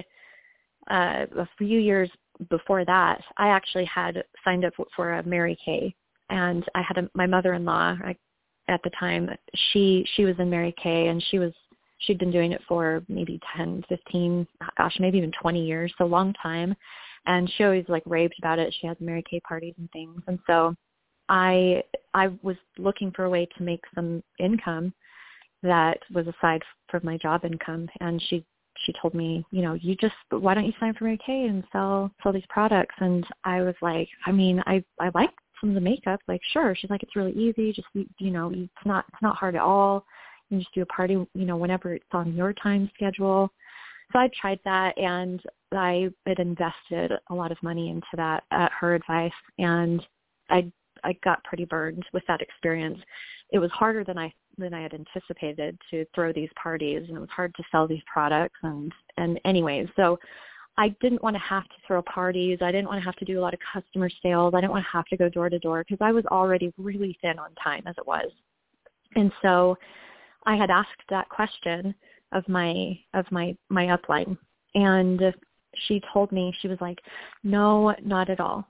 a few years before that, I actually had signed up for a Mary Kay, and I had my mother-in-law at the time. She was in Mary Kay, and she'd been doing it for maybe 10, 15, maybe even 20 years, so a long time. And she always raved about it. She had Mary Kay parties and things. And so I was looking for a way to make some income that was aside from my job income. And she told me, why don't you sign for Mary Kay and sell these products? And I was like, I like some of the makeup. Sure. She's like, it's really easy. Just, it's not hard at all. You can just do a party, whenever it's on your time schedule. So I tried that, and I had invested a lot of money into that at her advice, and I got pretty burned with that experience. It was harder than I had anticipated to throw these parties, and it was hard to sell these products. And anyways, so I didn't want to have to throw parties. I didn't want to have to do a lot of customer sales. I didn't want to have to go door to door, because I was already really thin on time as it was. And so I had asked that question of my upline, and she told me, she was like, no, not at all.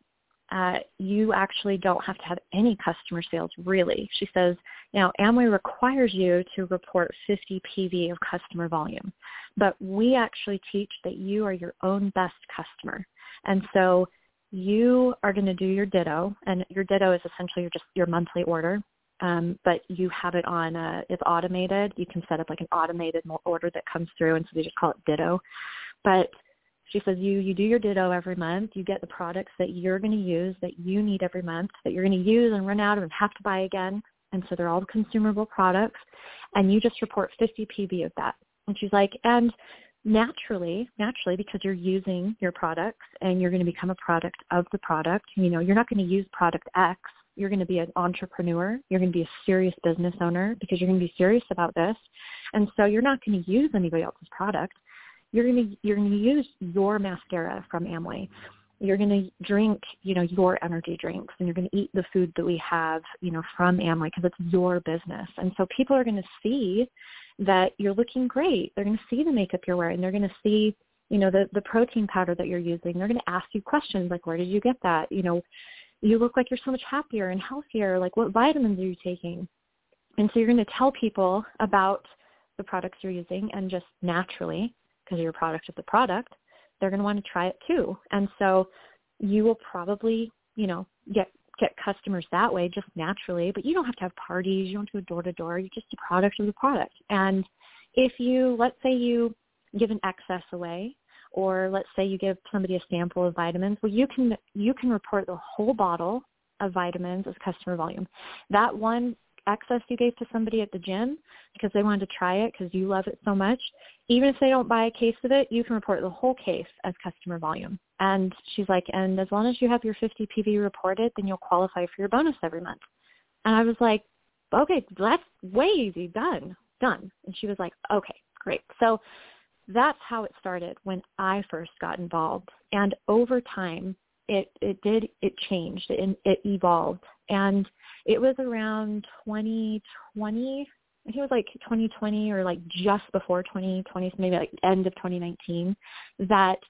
you actually don't have to have any customer sales, really. She says, Amway requires you to report 50 PV of customer volume, but we actually teach that you are your own best customer. And so you are going to do your ditto, and your ditto is essentially your monthly order, but you have it on, it's automated. You can set up like an automated order that comes through, and so they just call it ditto. But she says you do your ditto every month. You get the products that you're going to use, that you need every month, that you're going to use and run out of and have to buy again. And so they're all consumable products, and you just report 50 PV of that. And she's like, and naturally, because you're using your products and you're going to become a product of the product, you're not going to use product X. You're going to be an entrepreneur. You're going to be a serious business owner because you're going to be serious about this. And so you're not going to use anybody else's product. You're going to use your mascara from Amway. You're going to drink, your energy drinks, and you're going to eat the food that we have, from Amway because it's your business. And so people are going to see that you're looking great. They're going to see the makeup you're wearing. They're going to see, the protein powder that you're using. They're going to ask you questions like, where did you get that? You look like you're so much happier and healthier. Like, what vitamins are you taking? And so you're going to tell people about the products you're using, and just naturally, because you're a product of the product, they're going to want to try it too. And so you will probably, get customers that way just naturally, but you don't have to have parties. You don't do a door-to-door. You're just a product of the product. And if let's say you give an excess away, or let's say you give somebody a sample of vitamins, well, you can report the whole bottle of vitamins as customer volume. That one excess you gave to somebody at the gym because they wanted to try it because you love it so much, even if they don't buy a case of it, you can report the whole case as customer volume. And she's like, and as long as you have your 50 PV reported, then you'll qualify for your bonus every month. And I was like, okay, that's way easy. Done. And she was like, okay, great. So that's how it started when I first got involved. And over time, it changed and it evolved. And it was around 2020, I think it was like 2020 or like just before 2020, maybe like end of 2019, that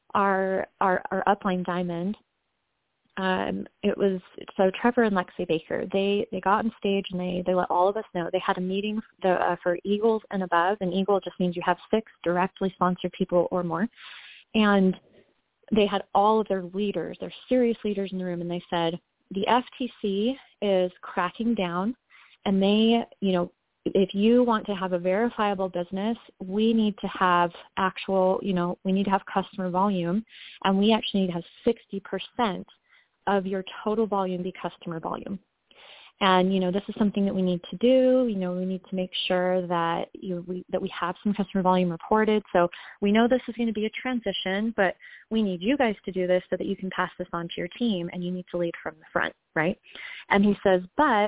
our upline diamond, so Trevor and Lexi Baker, they got on stage and they let all of us know. They had a meeting for Eagles and above, and Eagle just means you have 6 directly sponsored people or more. And they had all of their leaders, their serious leaders in the room, and they said, the FTC is cracking down, and they, if you want to have a verifiable business, we need to have actual, we need to have customer volume, and we actually need to have 60% of your total volume be customer volume. And, this is something that we need to do. We need to make sure that we have some customer volume reported. So we know this is going to be a transition, but we need you guys to do this so that you can pass this on to your team, and you need to lead from the front, right? And he says, but,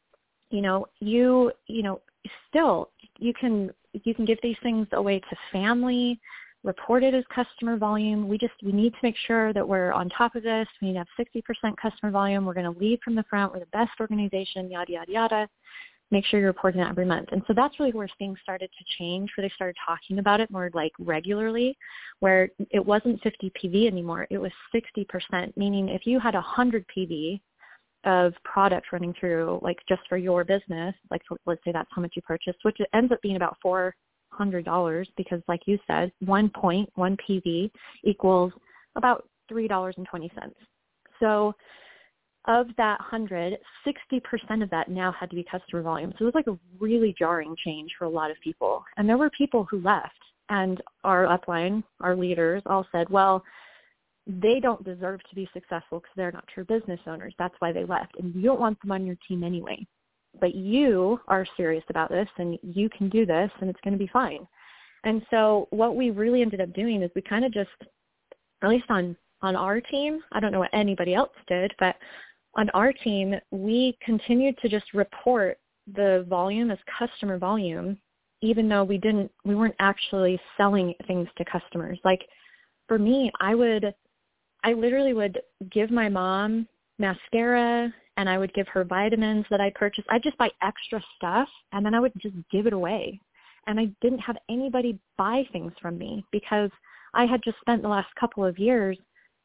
still, you can give these things away to family, report it as customer volume. We need to make sure that we're on top of this. We need to have 60% customer volume. We're going to lead from the front. We're the best organization, yada, yada, yada. Make sure you're reporting that every month. And so that's really where things started to change, where they started talking about it more like regularly, where it wasn't 50 PV anymore. It was 60%, meaning if you had 100 PV of product running through, like just for your business, like let's say that's how much you purchased, which ends up being about $400 because, like you said, 1 PV equals about $3.20. So of that 100, 60% of that now had to be customer volume. So it was like a really jarring change for a lot of people. And there were people who left, and our upline, our leaders all said, well, they don't deserve to be successful because they're not true business owners. That's why they left. And you don't want them on your team anyway. But you are serious about this, and you can do this, and it's going to be fine. And so what we really ended up doing is we kind of just, at least on our team, I don't know what anybody else did, but on our team, we continued to just report the volume as customer volume, even though we weren't actually selling things to customers. Like for me, I literally would give my mom mascara, and I would give her vitamins that I purchased. I'd just buy extra stuff, and then I would just give it away. And I didn't have anybody buy things from me because I had just spent the last couple of years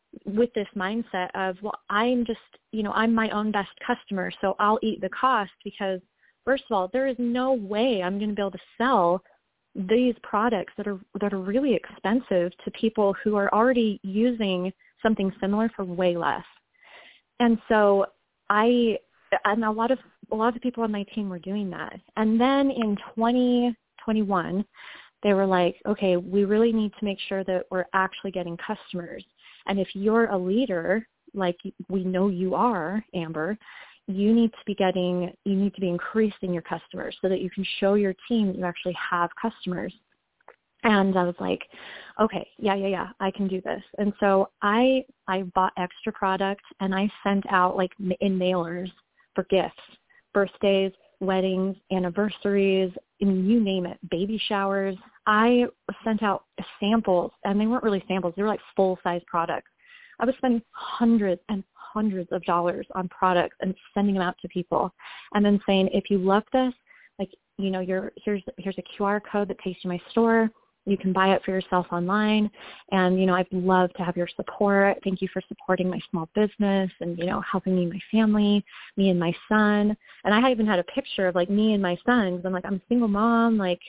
with this mindset of, well, I'm just, I'm my own best customer, so I'll eat the cost because, first of all, there is no way I'm going to be able to sell these products that are really expensive to people who are already using something similar for way less. And so and a lot of the people on my team were doing that. And then in 2021, they were like, okay, we really need to make sure that we're actually getting customers. And if you're a leader, like we know you are, Amber, you need to be increasing your customers so that you can show your team that you actually have customers. And I was like, okay, yeah, I can do this. And so I bought extra product and I sent out like in mailers for gifts, birthdays, weddings, anniversaries, you name it, baby showers. I sent out samples, and they weren't really samples. They were like full-size products. I was spending hundreds and hundreds of dollars on products and sending them out to people, and then saying, if you love this, like, here's a QR code that takes you to my store. You can buy it for yourself online. And, I'd love to have your support. Thank you for supporting my small business and, helping me and my family, me and my son. And I even had a picture of like me and my son, because I'm like, I'm a single mom, like,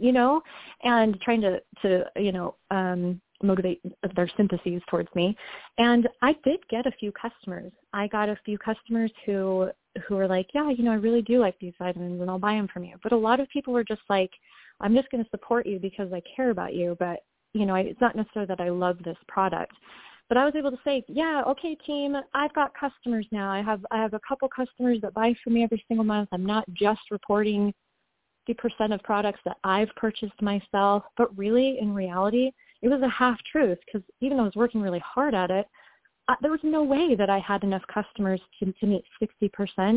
and trying to motivate their sympathies towards me. And I did get a few customers. I got a few customers who were like, yeah, I really do like these vitamins and I'll buy them from you. But a lot of people were just like, I'm just going to support you because I care about you. But, it's not necessarily that I love this product. But I was able to say, yeah, okay, team, I've got customers now. I have a couple customers that buy from me every single month. I'm not just reporting 50% of products that I've purchased myself. But really, in reality, it was a half truth, because even though I was working really hard at it, there was no way that I had enough customers to meet 60%.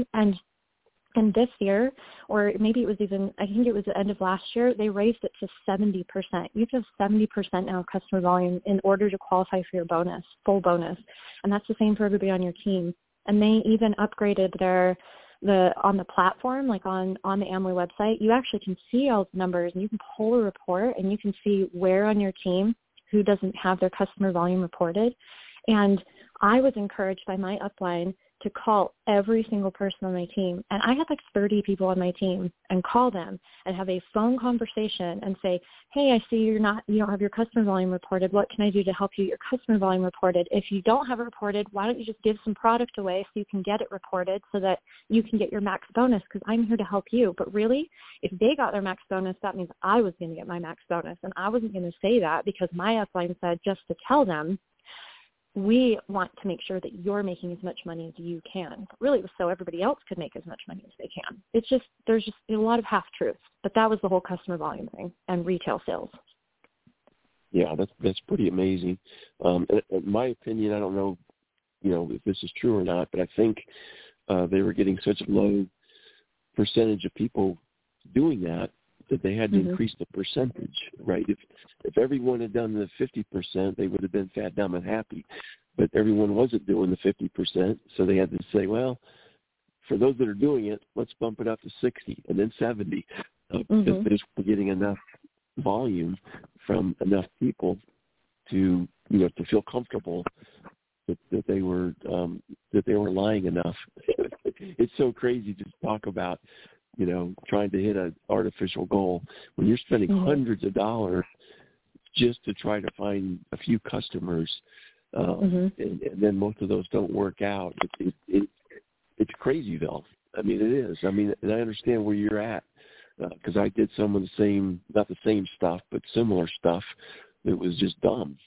And this year, or maybe it was I think it was the end of last year, they raised it to 70%. You have to have 70% now of customer volume in order to qualify for your bonus, full bonus. And that's the same for everybody on your team. And they even upgraded on the platform, like on the Amway website, you actually can see all the numbers, and you can pull a report, and you can see where on your team who doesn't have their customer volume reported. And I was encouraged by my upline to call every single person on my team. And I had like 30 people on my team, and call them and have a phone conversation and say, hey, I see you don't have your customer volume reported. What can I do to help you get your customer volume reported? If you don't have it reported, why don't you just give some product away so you can get it reported so that you can get your max bonus, because I'm here to help you. But really, if they got their max bonus, that means I was going to get my max bonus. And I wasn't going to say that, because my upline said just to tell them, we want to make sure that you're making as much money as you can. Really, it was so everybody else could make as much money as they can. There's just a lot of half-truths, but that was the whole customer volume thing and retail sales. Yeah, that's pretty amazing. In my opinion, I don't know, if this is true or not, but I think they were getting such a low percentage of people doing that they had to increase the percentage, right? If everyone had done the 50%, they would have been fat, dumb, and happy. But everyone wasn't doing the 50%, so they had to say, well, for those that are doing it, let's bump it up to 60 and then 70, because they just were getting enough volume from enough people to feel comfortable that they were lying enough. It's so crazy to talk about, trying to hit an artificial goal when you're spending hundreds of dollars just to try to find a few customers, and then most of those don't work out. It's Crazyville. I mean, it is. I mean, and I understand where you're at, because I did some of the same, not the same stuff, but similar stuff that was just dumb,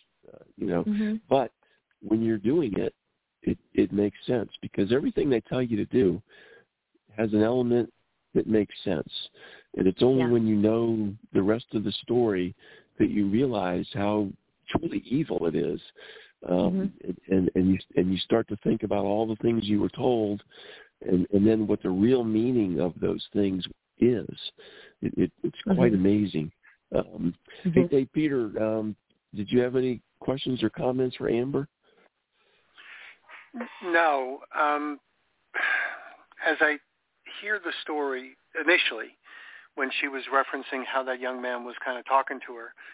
But when you're doing it, it makes sense, because everything they tell you to do has an element that makes sense. And it's only when you know the rest of the story that you realize how truly evil it is. And you start to think about all the things you were told, and then what the real meaning of those things is. It's quite amazing. Hey, Peter, did you have any questions or comments for Amber? No. As I hear the story initially, when she was referencing how that young man was kind of talking to her,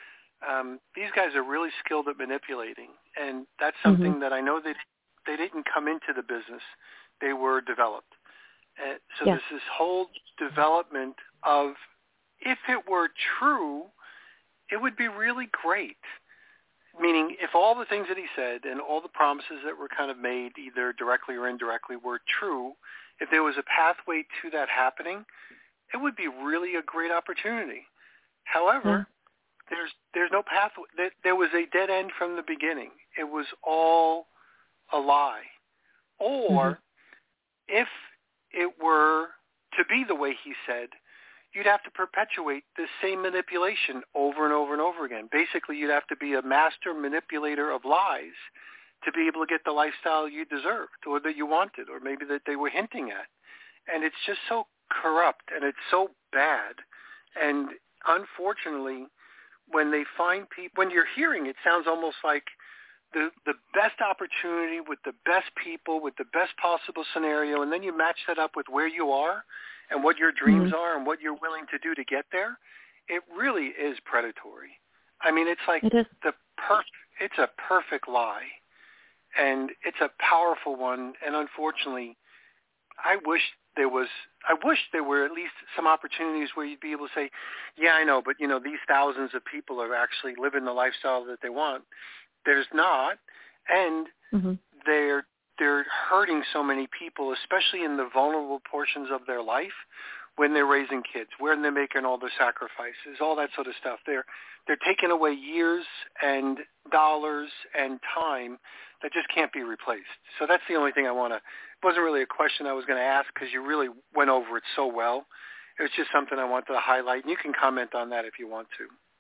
these guys are really skilled at manipulating, and that's something that I know they didn't come into the business. They were developed. So there's this whole development of, if it were true, it would be really great. Meaning, if all the things that he said and all the promises that were kind of made, either directly or indirectly, were true, if there was a pathway to that happening, it would be really a great opportunity. However, there's no pathway. There was a dead end from the beginning. It was all a lie. Or if it were to be the way he said, you'd have to perpetuate this same manipulation over and over and over again. Basically, you'd have to be a master manipulator of lies to be able to get the lifestyle you deserved or that you wanted or maybe that they were hinting at. And it's just so corrupt and it's so bad. And unfortunately, when they find people, when you're hearing it, sounds almost like the best opportunity with the best people, with the best possible scenario, and then you match that up with where you are and what your dreams are and what you're willing to do to get there, it really is predatory. I mean, it's like it's a perfect lie, and it's a powerful one. And unfortunately, I wish there were at least some opportunities where you'd be able to say, yeah, I know, but these thousands of people are actually living the lifestyle that they want. There's not, and they're hurting so many people, especially in the vulnerable portions of their life when they're raising kids, when they're making all the sacrifices, all that sort of stuff. They're taking away years and dollars and time that just can't be replaced. So that's the only thing it wasn't really a question I was going to ask because you really went over it so well. It was just something I wanted to highlight, and you can comment on that if you want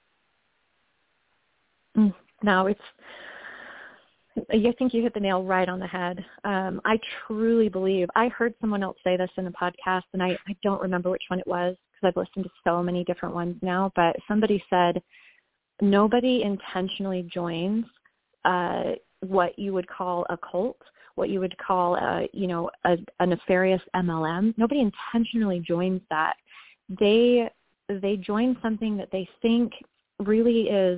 to. No, I think you hit the nail right on the head. I truly believe, I heard someone else say this in a podcast, and I don't remember which one it was because I've listened to so many different ones now, but somebody said nobody intentionally joins what you would call a cult, what you would call a nefarious MLM. Nobody intentionally joins that. They join something that they think really is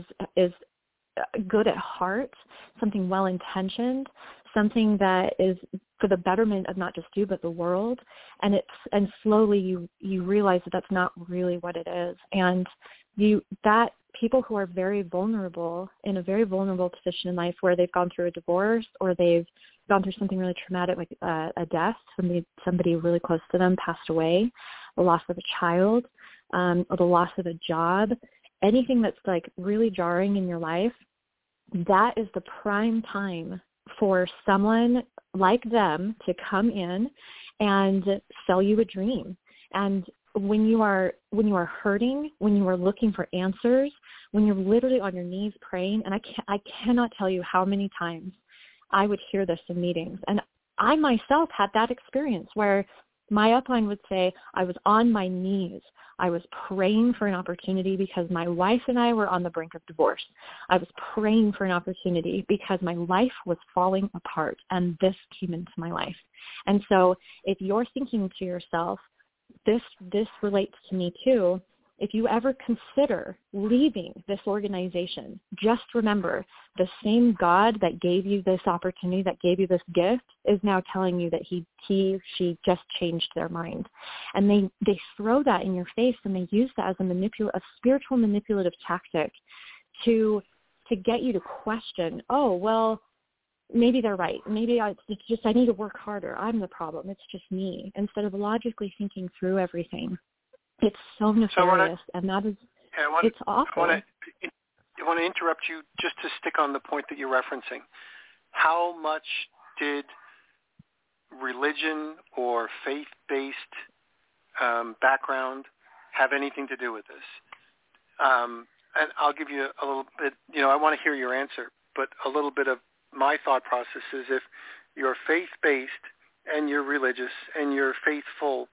good at heart, something well-intentioned, something that is for the betterment of not just you but the world. And slowly you realize that that's not really what it is. And that people who are very vulnerable, in a very vulnerable position in life, where they've gone through a divorce or they've gone through something really traumatic like a death, somebody really close to them passed away, the loss of a child, or the loss of a job, anything that's like really jarring in your life, that is the prime time for someone like them to come in and sell you a dream. And when you are hurting, when you are looking for answers, when you're literally on your knees praying, and I cannot tell you how many times I would hear this in meetings. And I myself had that experience where my upline would say, I was on my knees. I was praying for an opportunity because my wife and I were on the brink of divorce. I was praying for an opportunity because my life was falling apart, and this came into my life. And so if you're thinking to yourself, this relates to me too, if you ever consider leaving this organization, just remember the same God that gave you this opportunity, that gave you this gift, is now telling you that she just changed their mind. And they throw that in your face, and they use that as a spiritual manipulative tactic to get you to question, oh, well, maybe they're right. Maybe I need to work harder. I'm the problem. It's just me. Instead of logically thinking through everything. It's so nefarious, and that is, it's awful. I want to interrupt you just to stick on the point that you're referencing. How much did religion or faith-based background have anything to do with this? And I'll give you a little bit, I want to hear your answer, but a little bit of my thought process is if you're faith-based and you're religious and you're faithful,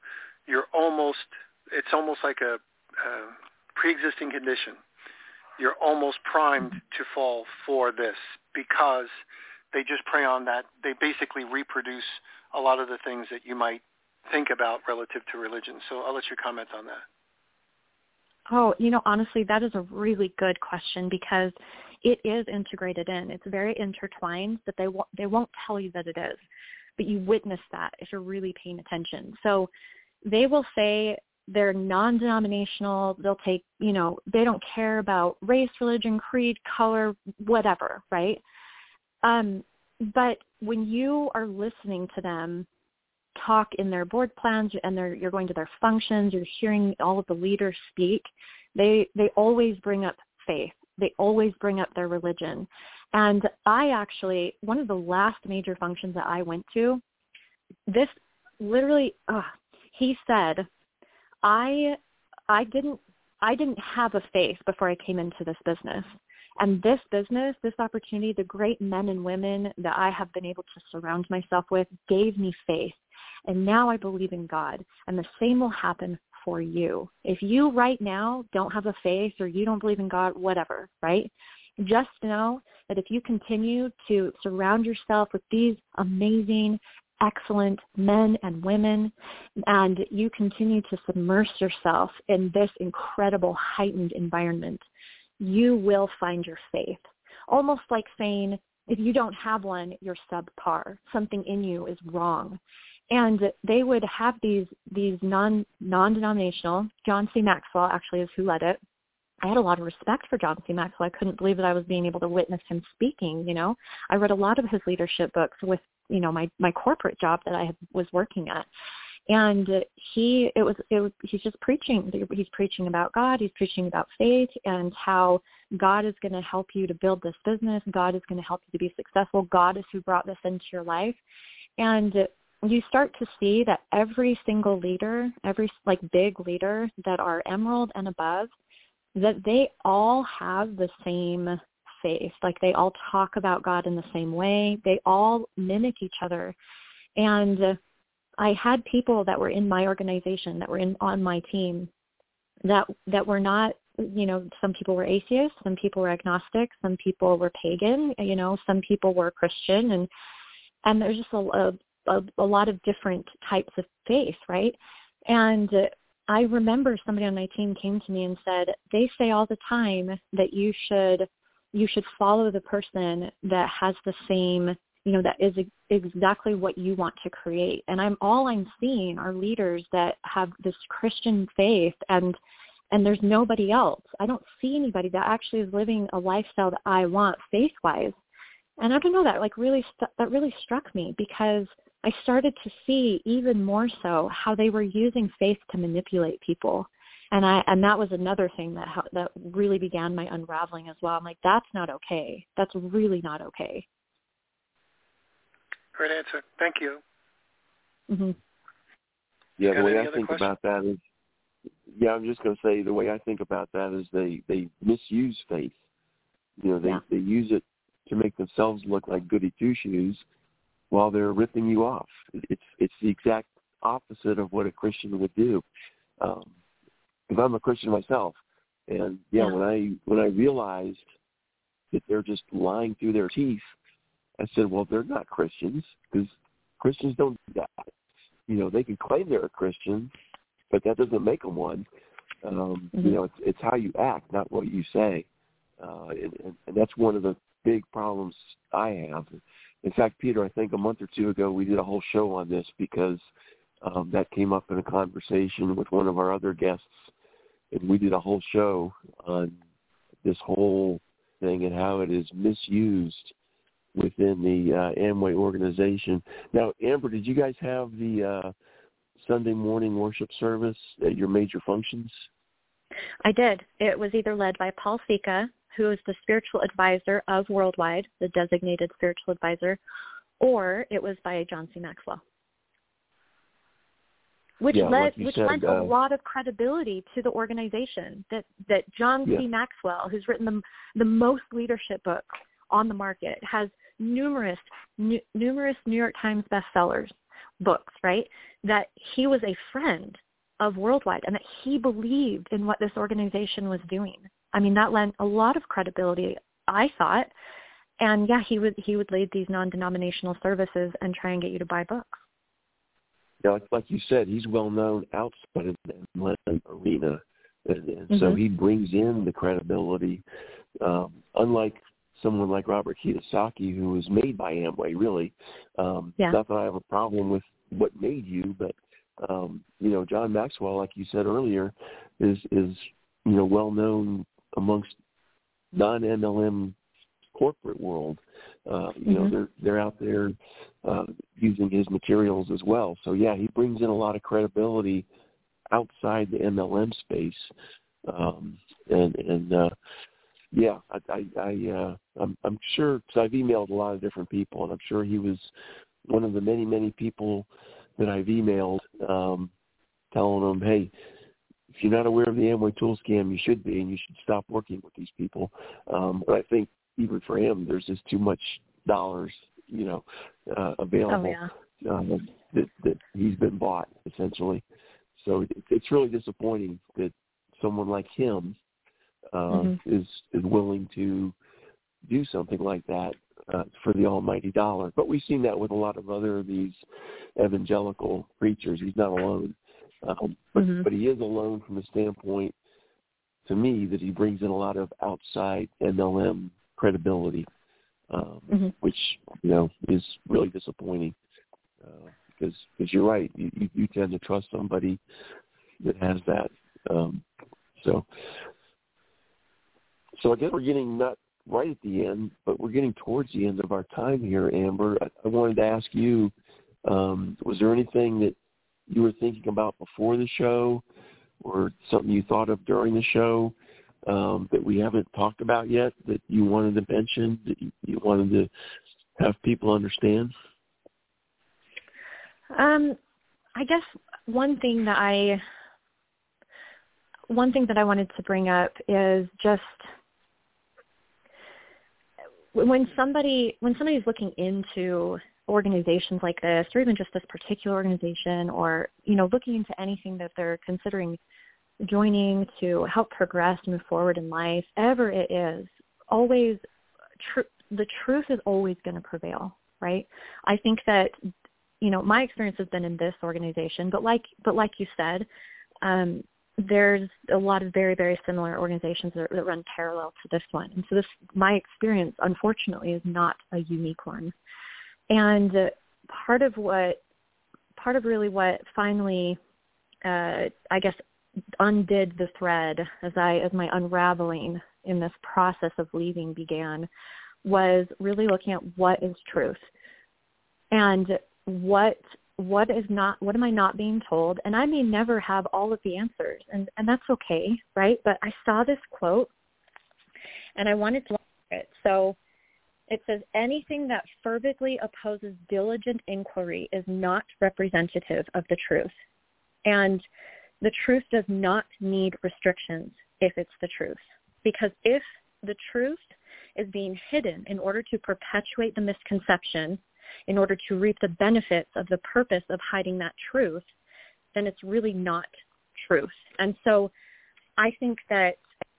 it's almost like a pre-existing condition. You're almost primed to fall for this because they just prey on that. They basically reproduce a lot of the things that you might think about relative to religion. So I'll let you comment on that. Oh, honestly, that is a really good question because it is integrated in. It's very intertwined, but they won't tell you that it is. But you witness that if you're really paying attention. So they will say they're non-denominational. They'll take, they don't care about race, religion, creed, color, whatever, right? But when you are listening to them talk in their board plans and you're going to their functions, you're hearing all of the leaders speak, they always bring up faith. They always bring up their religion. And I actually, one of the last major functions that I went to, this literally, he said, I didn't have a faith before I came into this business. And this business, this opportunity, the great men and women that I have been able to surround myself with gave me faith. And now I believe in God. And the same will happen for you. If you right now don't have a faith or you don't believe in God, whatever, right? Just know that if you continue to surround yourself with these amazing, excellent men and women, and you continue to submerge yourself in this incredible heightened environment, you will find your faith. Almost like saying, if you don't have one, you're subpar. Something in you is wrong. And they would have these non-denominational, John C. Maxwell actually is who led it. I had a lot of respect for John C. Maxwell. I couldn't believe that I was being able to witness him speaking, I read a lot of his leadership books with, my corporate job that I was working at. And he's just preaching. He's preaching about God. He's preaching about faith and how God is going to help you to build this business. God is going to help you to be successful. God is who brought this into your life. And you start to see that every single leader, every big leader that are Emerald and above, that they all have the same faith. They all talk about God in the same way. They all mimic each other. And I had people that were in my organization, that were on my team, that were not, some people were atheists, some people were agnostic, some people were pagan, some people were Christian, and there's just a lot of different types of faith, right? And I remember somebody on my team came to me and said, they say all the time that you should follow the person that has the same, that is exactly what you want to create. And I'm seeing are leaders that have this Christian faith and there's nobody else. I don't see anybody that actually is living a lifestyle that I want faith-wise. And I don't know, that really struck me because I started to see even more so how they were using faith to manipulate people. And that was another thing that really began my unraveling as well. I'm like, that's not okay. That's really not okay. Great answer. Thank you. Mm-hmm. Yeah, the way I think about that is, I'm just going to say the way I think about that is they misuse faith. They use it to make themselves look like goody two-shoes while they're ripping you off. It's the exact opposite of what a Christian would do. Because I'm a Christian myself, and when I realized that they're just lying through their teeth, I said, well, they're not Christians because Christians don't do that. They can claim they're a Christian, but that doesn't make them one. It's how you act, not what you say, and that's one of the big problems I have. In fact, Peter, I think a month or two ago we did a whole show on this because that came up in a conversation with one of our other guests, and we did a whole show on this whole thing and how it is misused within the Amway organization. Now, Amber, did you guys have the Sunday morning worship service at your major functions? I did. It was either led by Paul Sika, who is the spiritual advisor of Worldwide, the designated spiritual advisor, or it was by John C. Maxwell, which lent a lot of credibility to the organization. That John C. Maxwell, who's written the most leadership books on the market, has numerous New York Times bestsellers books, right? That he was a friend of Worldwide and that he believed in what this organization was doing. I mean, that lent a lot of credibility, I thought. And he would lead these non-denominational services and try and get you to buy books. Like you said, he's well known outside of the MLM arena. And so he brings in the credibility, unlike someone like Robert Kiyosaki, who was made by Amway, really. Not that I have a problem with what made you, but, John Maxwell, like you said earlier, is well known amongst non-MLM corporate world. They're out there using his materials as well. So, he brings in a lot of credibility outside the MLM space. I'm sure, because I've emailed a lot of different people, and I'm sure he was one of the many, many people that I've emailed telling them, hey, if you're not aware of the Amway tool scam, you should be, and you should stop working with these people. But I think even for him, there's just too much dollars, available that he's been bought, essentially. So it's really disappointing that someone like him is willing to do something like that for the almighty dollar. But we've seen that with a lot of other of these evangelical preachers. He's not alone. But he is alone from the standpoint, to me, that he brings in a lot of outside MLM credibility, which, is really disappointing because you're right. You tend to trust somebody that has that. So I guess we're getting not right at the end, but we're getting towards the end of our time here, Amber. I wanted to ask you, was there anything that you were thinking about before the show or something you thought of during the show that we haven't talked about yet that you wanted to mention, that you wanted to have people understand? I guess one thing that I wanted to bring up is just when somebody's looking into organizations like this, or even just this particular organization, or, looking into anything that they're considering joining to help progress, move forward in life, ever it is, always the truth is always going to prevail, right? I think that, my experience has been in this organization, but like you said, there's a lot of very, very similar organizations that run parallel to this one. And so my experience, unfortunately, is not a unique one. And part of really what finally, I guess, undid the thread as my unraveling in this process of leaving began, was really looking at what is truth and what am I not being told? And I may never have all of the answers, and that's okay, right? But I saw this quote, and I wanted to look at it. So it says, anything that fervently opposes diligent inquiry is not representative of the truth. And the truth does not need restrictions if it's the truth. Because if the truth is being hidden in order to perpetuate the misconception, in order to reap the benefits of the purpose of hiding that truth, then it's really not truth. And so I think that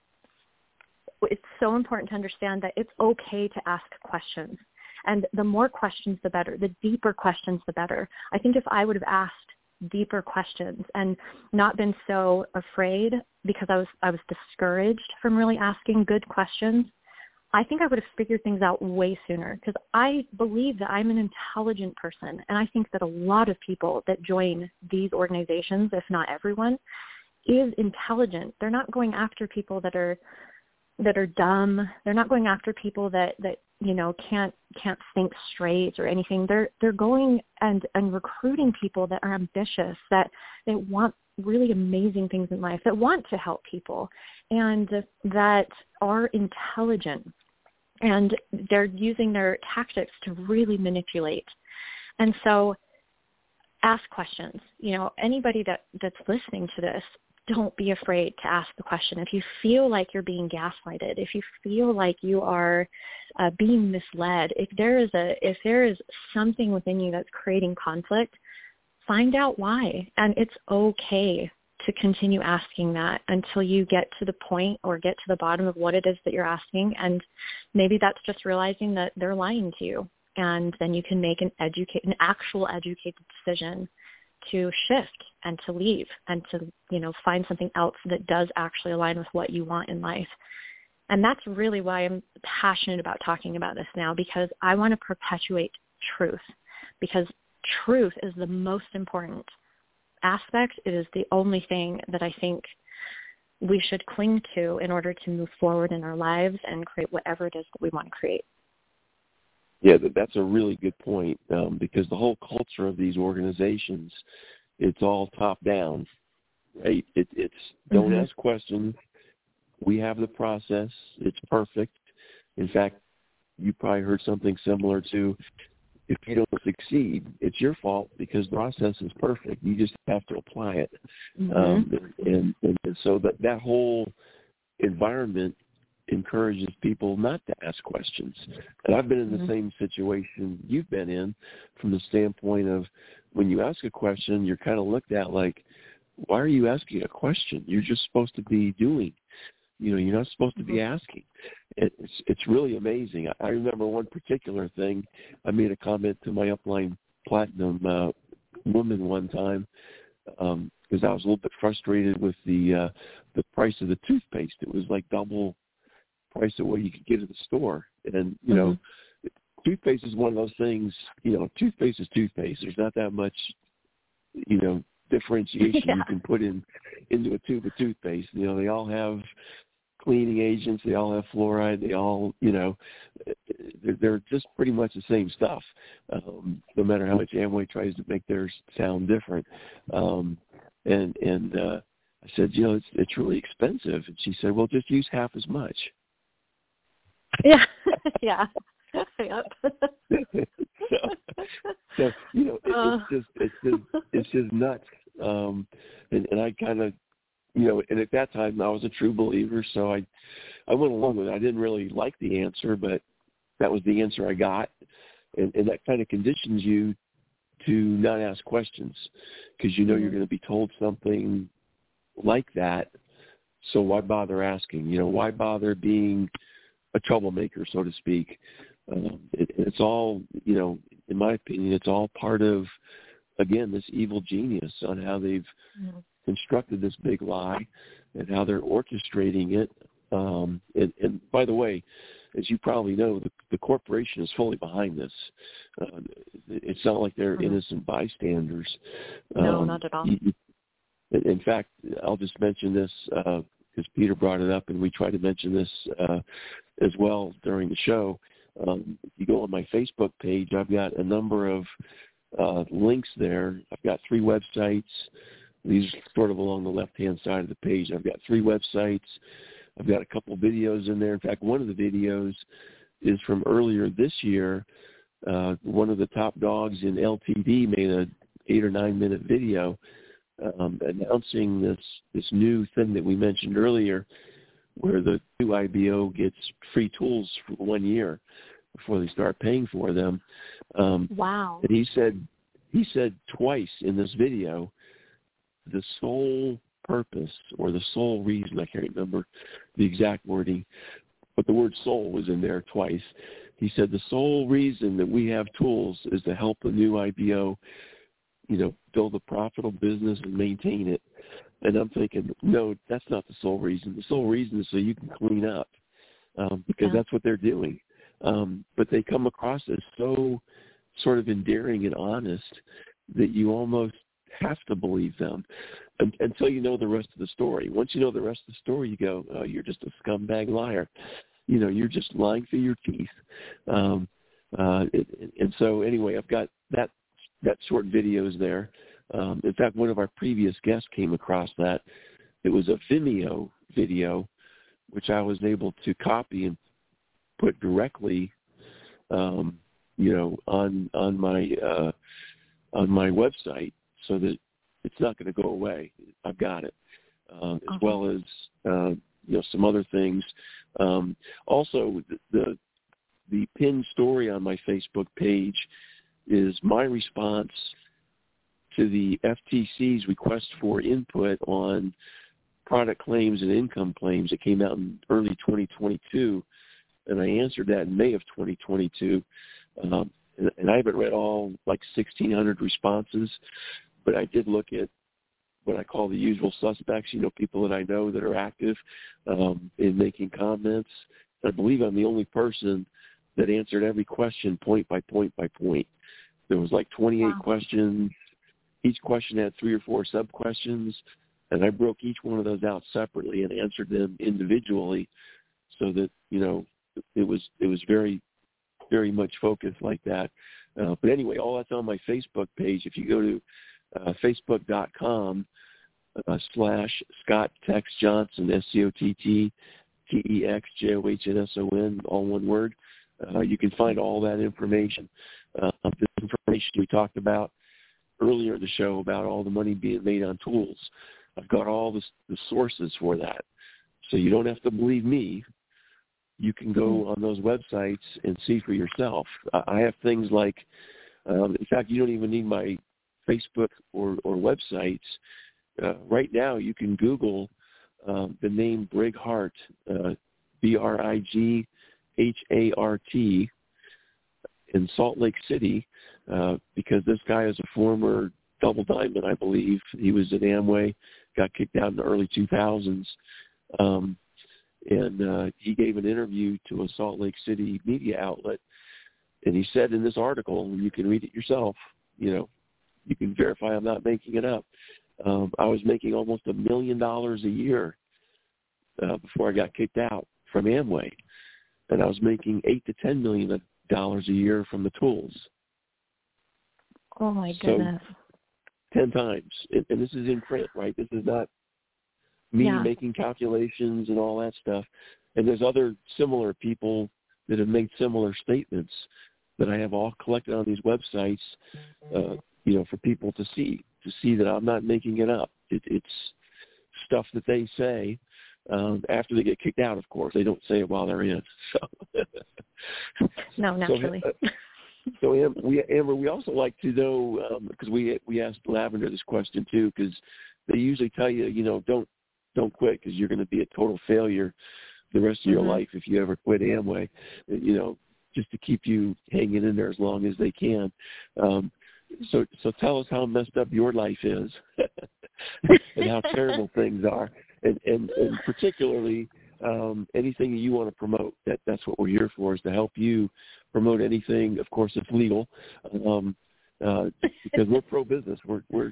it's so important to understand that it's okay to ask questions. And the more questions, the better. The deeper questions, the better. I think if I would have asked deeper questions and not been so afraid because I was discouraged from really asking good questions, I think I would have figured things out way sooner, because I believe that I'm an intelligent person. And I think that a lot of people that join these organizations, if not everyone, is intelligent. They're not going after people that are dumb. They're not going after people that can't think straight or anything. They're going and recruiting people that are ambitious, that they want really amazing things in life, that want to help people, and that are intelligent. And they're using their tactics to really manipulate. And so ask questions. Anybody that's listening to this, don't be afraid to ask the question. If you feel like you're being gaslighted, if you feel like you are being misled, if there is something within you that's creating conflict, find out why. And it's okay to continue asking that until you get to the point or get to the bottom of what it is that you're asking. And maybe that's just realizing that they're lying to you. And then you can make an actual educated decision to shift and to leave and to, find something else that does actually align with what you want in life. And that's really why I'm passionate about talking about this now, because I want to perpetuate truth, because truth is the most important aspect. It is the only thing that I think we should cling to in order to move forward in our lives and create whatever it is that we want to create. Yeah, that's a really good point, because the whole culture of these organizations, it's all top down, right? It's don't ask questions. We have the process. It's perfect. In fact, you probably heard something similar to, if you don't succeed, it's your fault because the process is perfect. You just have to apply it. And so that whole environment encourages people not to ask questions. And I've been in the same situation you've been in, from the standpoint of, when you ask a question, you're kind of looked at like, why are you asking a question? You're just supposed to be doing. You're not supposed to be asking. It's really amazing. I remember one particular thing. I made a comment to my upline platinum woman one time, because I was a little bit frustrated with the price of the toothpaste. It was like double price of what you could get at the store. And, toothpaste is one of those things, toothpaste is toothpaste. There's not that much, differentiation you can put into a tube of toothpaste. They all have cleaning agents. They all have fluoride. They all, they're just pretty much the same stuff, no matter how much Amway tries to make theirs sound different. And I said, it's really expensive. And she said, well, just use half as much. Yeah. Yeah. Yep. so it's just nuts. And I kind of, and at that time I was a true believer, so I went along with it. I didn't really like the answer, but that was the answer I got, and that kind of conditions you to not ask questions, because you're going to be told something like that. So why bother asking? Why bother being a troublemaker, so to speak? It's all, in my opinion, it's all part of, again, this evil genius on how they've constructed this big lie and how they're orchestrating it. And by the way, as you probably know, the corporation is fully behind this. It's not like they're innocent bystanders. No, not at all. In fact, I'll just mention this because Peter brought it up, and we try to mention this as well during the show. If you go on my Facebook page, I've got a number of links there. I've got 3 websites. These are sort of along the left-hand side of the page. I've got 3 websites. I've got a couple videos in there. In fact, one of the videos is from earlier this year. One of the top dogs in LTD made a 8 or 9 minute video announcing this new thing that we mentioned earlier, where the new IBO gets free tools for 1 year before they start paying for them. Wow. And he said twice in this video, the sole purpose or the sole reason, I can't remember the exact wording, but the word soul was in there twice. He said the sole reason that we have tools is to help the new IBO, build a profitable business and maintain it. And I'm thinking, no, that's not the sole reason. The sole reason is so you can clean up, because that's what they're doing. But they come across as so sort of endearing and honest that you almost have to believe them until you know the rest of the story. Once you know the rest of the story, you go, oh, you're just a scumbag liar. You're just lying through your teeth. And so anyway, I've got that short videos there. In fact, one of our previous guests came across that. It was a Vimeo video, which I was able to copy and put directly, on my website, so that it's not going to go away. I've got it, as well as some other things. Also, the pinned story on my Facebook page is my response to the FTC's request for input on product claims and income claims. It came out in early 2022, and I answered that in May of 2022. And I haven't read all 1,600 responses, but I did look at what I call the usual suspects, people that I know that are active in making comments. I believe I'm the only person that answered every question point by point by point. There was like 28 questions. Each question had 3 or 4 sub-questions, and I broke each one of those out separately and answered them individually so that, it was very, very much focused like that. But anyway, all that's on my Facebook page. If you go to facebook.com /Scott Tex Johnson, SCOTTTEXJOHNSON, all one word, you can find all that information. The information we talked about earlier in the show about all the money being made on tools. I've got all the sources for that. So you don't have to believe me. You can go on those websites and see for yourself. I have things like, in fact, you don't even need my Facebook or websites. Right now, you can Google the name Brig Hart, BRIGHART, in Salt Lake City, because this guy is a former double diamond, I believe. He was at Amway, got kicked out in the early 2000s. And he gave an interview to a Salt Lake City media outlet, and he said in this article, you can read it yourself, you can verify I'm not making it up. I was making almost $1 million a year before I got kicked out from Amway, and I was making $8 to $10 million a year from the tools. Oh my goodness! So 10 times, and this is in print, right? This is not me making calculations and all that stuff. And there's other similar people that have made similar statements that I have all collected on these websites, for people to see that I'm not making it up. It's stuff that they say after they get kicked out, of course. They don't say it while they're in. So. No, naturally. So Amber, we also like to know, because we asked Lavender this question too, because they usually tell you, don't quit because you're going to be a total failure the rest of your life if you ever quit Amway, just to keep you hanging in there as long as they can. So tell us how messed up your life is and how terrible things are, and particularly anything you want to promote. That's what we're here for, is to help you promote anything. Of course, it's legal, because we're pro-business. We're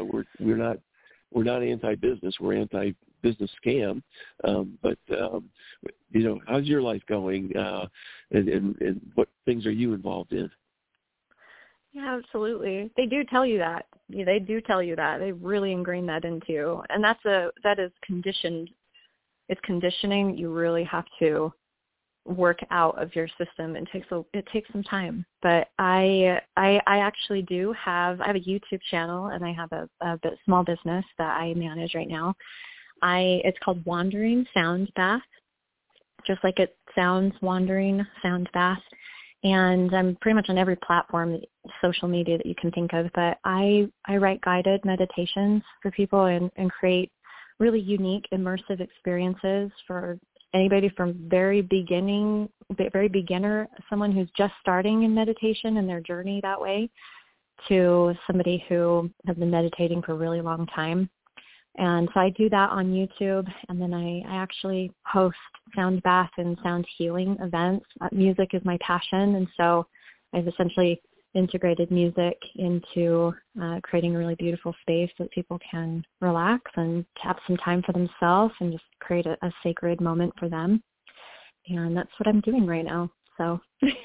not anti-business. We're anti-business scam. But how's your life going? And what things are you involved in? Yeah, absolutely. They do tell you that. They do tell you that. They really ingrain that into you. And that is conditioned. It's conditioning. You really have to work out of your system. It takes some time. But I actually I have a YouTube channel, and I have a small business that I manage right now. It's called Wandering Sound Bath, just like it sounds, Wandering Sound Bath. And I'm pretty much on every platform, social media that you can think of. But I write guided meditations for people and create really unique, immersive experiences for anybody from very beginner, someone who's just starting in meditation and their journey that way, to somebody who has been meditating for a really long time. And so I do that on YouTube, and then I actually host sound bath and sound healing events. Music is my passion, and so I've essentially integrated music into creating a really beautiful space so that people can relax and have some time for themselves and just create a sacred moment for them. And that's what I'm doing right now. So.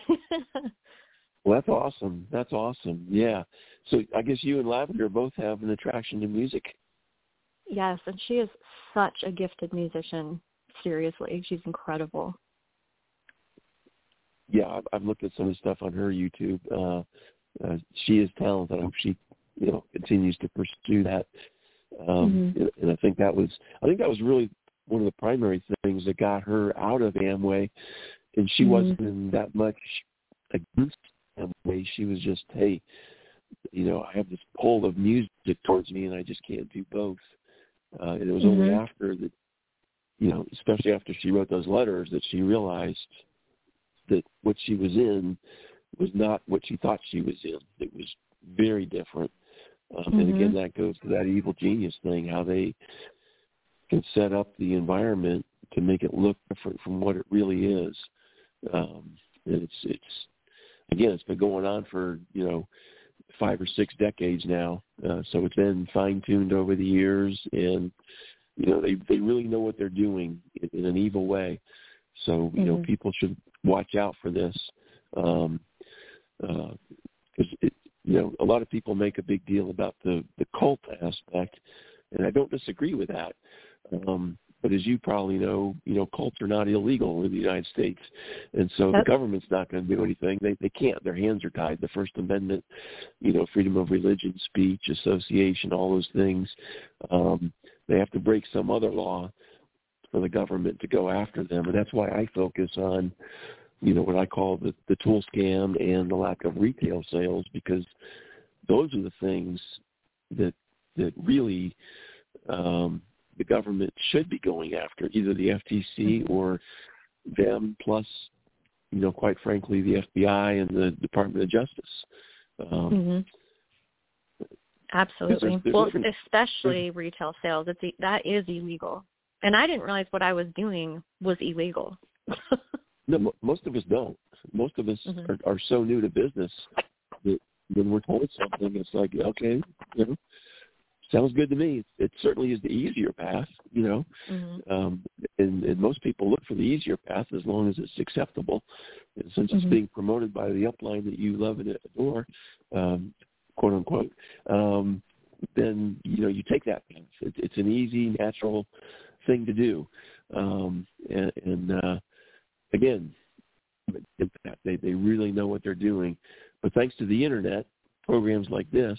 Well, that's awesome. That's awesome. Yeah. So I guess you and Lavender both have an attraction to music. Yes, and she is such a gifted musician. Seriously, she's incredible. Yeah, I've looked at some of the stuff on her YouTube. She is talented. I hope she, continues to pursue that. And I think that was really one of the primary things that got her out of Amway. And she wasn't that much against Amway. She was just, hey, I have this pull of music towards me, and I just can't do both. And it was only after that, especially after she wrote those letters, that she realized that what she was in was not what she thought she was in. It was very different. And again, that goes to that evil genius thing, how they can set up the environment to make it look different from what it really is. And it's been going on for, 5 or 6 decades now. So it's been fine-tuned over the years, and, they really know what they're doing in an evil way. So, people should watch out for this. Because, a lot of people make a big deal about the cult aspect, and I don't disagree with that. But as you probably know, cults are not illegal in the United States. And so the government's not going to do anything. They can't. Their hands are tied. The First Amendment, freedom of religion, speech, association, all those things. They have to break some other law for the government to go after them. And that's why I focus on, what I call the tool scam and the lack of retail sales, because those are the things that really the government should be going after, either the FTC or them, plus, quite frankly, the FBI and the Department of Justice. Absolutely. Well, especially retail sales. That is illegal. And I didn't realize what I was doing was illegal. No, most of us don't. Most of us are so new to business that when we're told something, it's like, okay, sounds good to me. It certainly is the easier path, and most people look for the easier path as long as it's acceptable. And since it's being promoted by the upline that you love and adore, quote unquote, then, you take that path. It's an easy, natural thing to do. Again, they really know what they're doing. But thanks to the Internet, programs like this,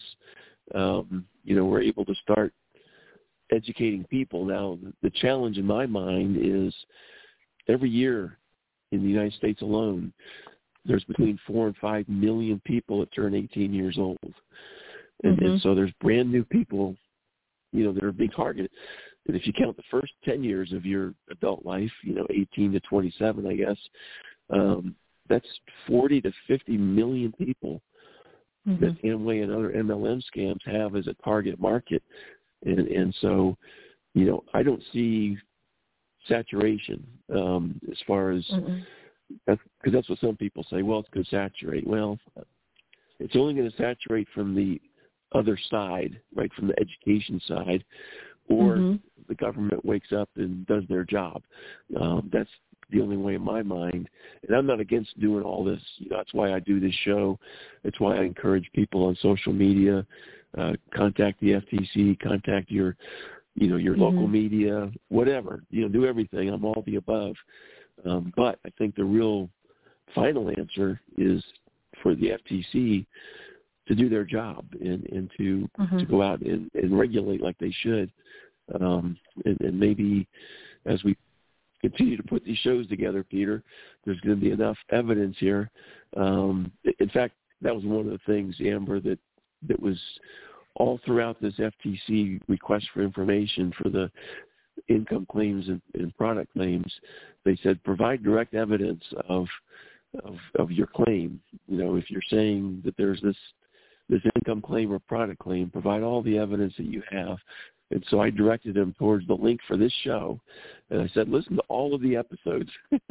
we're able to start educating people. Now, the challenge in my mind is every year in the United States alone, there's between 4 and 5 million people that turn 18 years old. And so there's brand new people, that are being targeted. And if you count the first 10 years of your adult life, 18 to 27, I guess, that's 40 to 50 million people that Amway and other MLM scams have as a target market. And so, I don't see saturation as far as, because that's what some people say, well, it's going to saturate. Well, it's only going to saturate from the other side, right, from the education side, or the government wakes up and does their job. That's the only way in my mind. And I'm not against doing all this. That's why I do this show. It's why I encourage people on social media, contact the FTC, contact your local media, whatever, do everything. I'm all the above. But I think the real final answer is for the FTC to do their job and to go out and regulate like they should. And maybe as we continue to put these shows together, Peter, there's going to be enough evidence here. In fact, that was one of the things, Amber, that was all throughout this FTC request for information for the income claims and product claims. They said, provide direct evidence of your claim. If you're saying that there's this income claim or product claim, provide all the evidence that you have. And so I directed them towards the link for this show. And I said, listen to all of the episodes.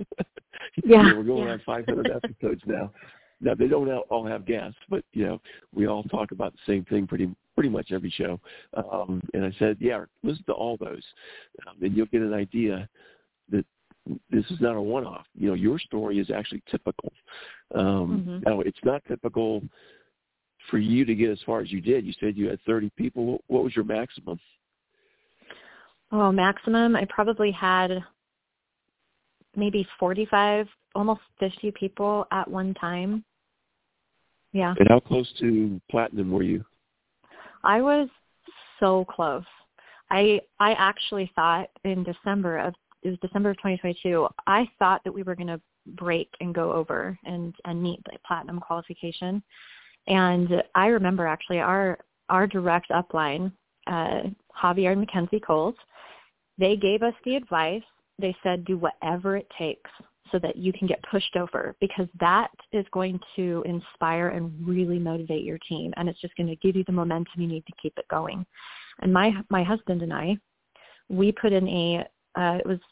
We're going on 500 episodes now. Now, they don't all have guests, but, we all talk about the same thing pretty much every show. And I said, listen to all those. And you'll get an idea that this is not a one-off. Your story is actually typical. Now, it's not typical for you to get as far as you did. You said you had 30 people. What was your maximum? Oh, maximum, I probably had maybe 45, almost 50 people at one time. Yeah. And how close to platinum were you? I was so close. I actually thought in December of 2022, I thought that we were going to break and go over and meet the platinum qualification. And I remember actually our direct upline, Javier and Mackenzie Coles, they gave us the advice. They said, do whatever it takes. so that you can get pushed over, because that is going to inspire and really motivate your team. And it's just going to give you the momentum you need to keep it going. And my husband and I, we put in it was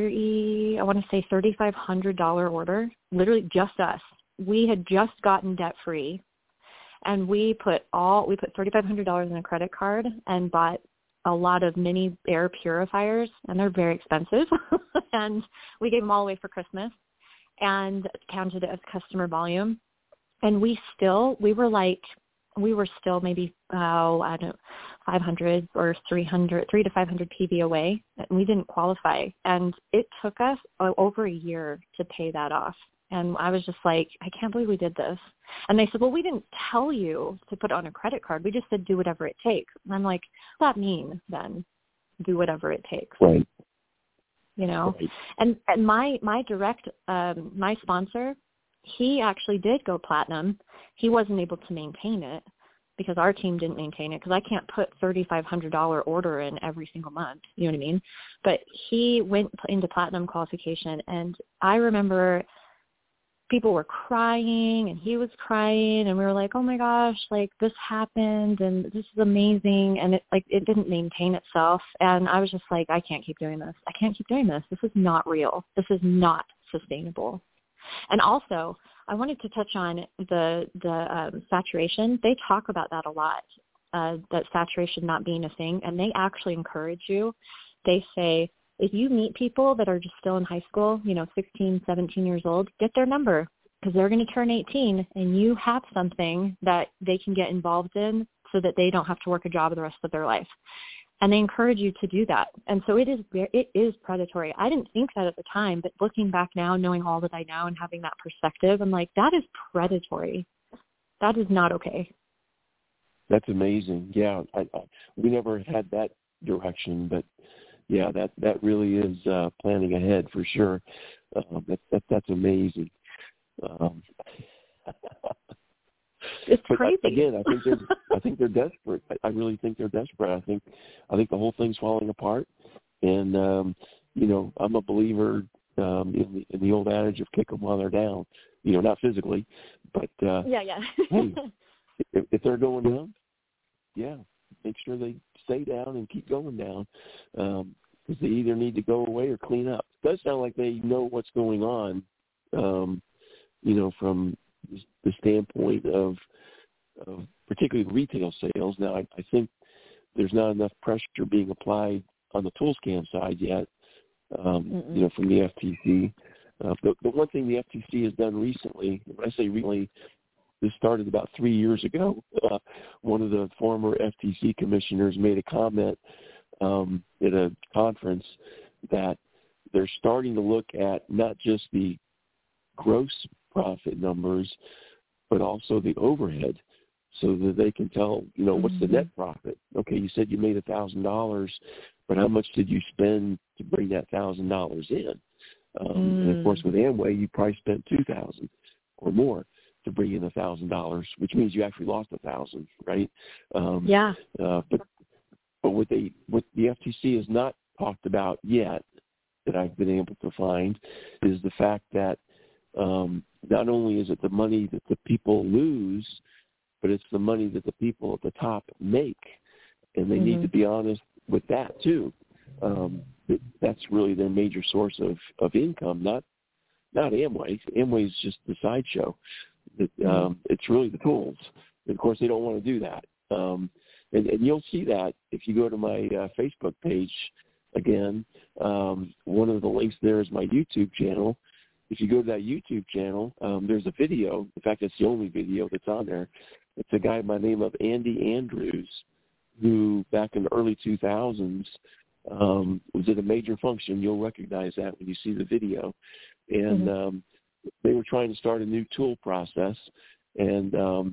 $3,500 order, literally just us. We had just gotten debt free, and we put $3,500 in a credit card and bought a lot of mini air purifiers, and they're very expensive. And we gave them all away for Christmas and counted it as customer volume. And we were still maybe, 500 or 300 to 500 PV away, and we didn't qualify. And it took us over a year to pay that off. And I was just like, I can't believe we did this. And they said, well, we didn't tell you to put it on a credit card. We just said, do whatever it takes. And I'm like, what does that mean then? Do whatever it takes. Right. You know? Right. And my direct, my sponsor, he actually did go platinum. He wasn't able to maintain it because our team didn't maintain it, because I can't put $3,500 order in every single month. You know what I mean? But he went into platinum qualification, and I remember people were crying and he was crying, and we were like, oh my gosh, like this happened and this is amazing. And it didn't maintain itself. And I was just like, I can't keep doing this. I can't keep doing this. This is not real. This is not sustainable. And also, I wanted to touch on the saturation. They talk about that a lot, that saturation not being a thing, and they actually encourage you. They say, if you meet people that are just still in high school, 16, 17 years old, get their number, because they're going to turn 18, and you have something that they can get involved in so that they don't have to work a job the rest of their life. And they encourage you to do that. And so it is predatory. I didn't think that at the time, but looking back now, knowing all that I know and having that perspective, I'm like, that is predatory. That is not okay. That's amazing. Yeah, we never had that direction, but yeah, that really is planning ahead for sure. That's amazing. It's but crazy. Again, I think they're desperate. I really think they're desperate. I think the whole thing's falling apart. And I'm a believer in the old adage of kick them while they're down. Not physically, but yeah. Hey, if they're going down, yeah, make sure they stay down and keep going down, because they either need to go away or clean up. It does sound like they know what's going on, from the standpoint of particularly retail sales. Now, I think there's not enough pressure being applied on the ToolScam side yet, from the FTC. The one thing the FTC has done recently, when I say recently, this started about 3 years ago. One of the former FTC commissioners made a comment at a conference that they're starting to look at not just the gross profit numbers, but also the overhead, so that they can tell, what's the net profit. Okay, you said you made $1,000, but how much did you spend to bring that $1,000 in? And of course, with Amway, you probably spent $2,000 or more to bring in $1,000, which means you actually lost $1,000, right? Yeah. But what the FTC has not talked about yet, that I've been able to find, is the fact that not only is it the money that the people lose, but it's the money that the people at the top make, and they need to be honest with that too. That's really their major source of income, not Amway. Amway is just the sideshow. It's really the tools. And of course, they don't want to do that. And you'll see that if you go to my Facebook page. Again, one of the links there is my YouTube channel. If you go to that YouTube channel, there's a video. In fact, it's the only video that's on there. It's a guy by the name of Andy Andrews, who back in the early 2000s was at a major function. You'll recognize that when you see the video. And they were trying to start a new tool process, and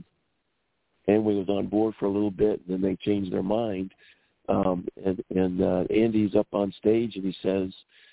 Amway was on board for a little bit, and then they changed their mind. And Andy's up on stage, and he says,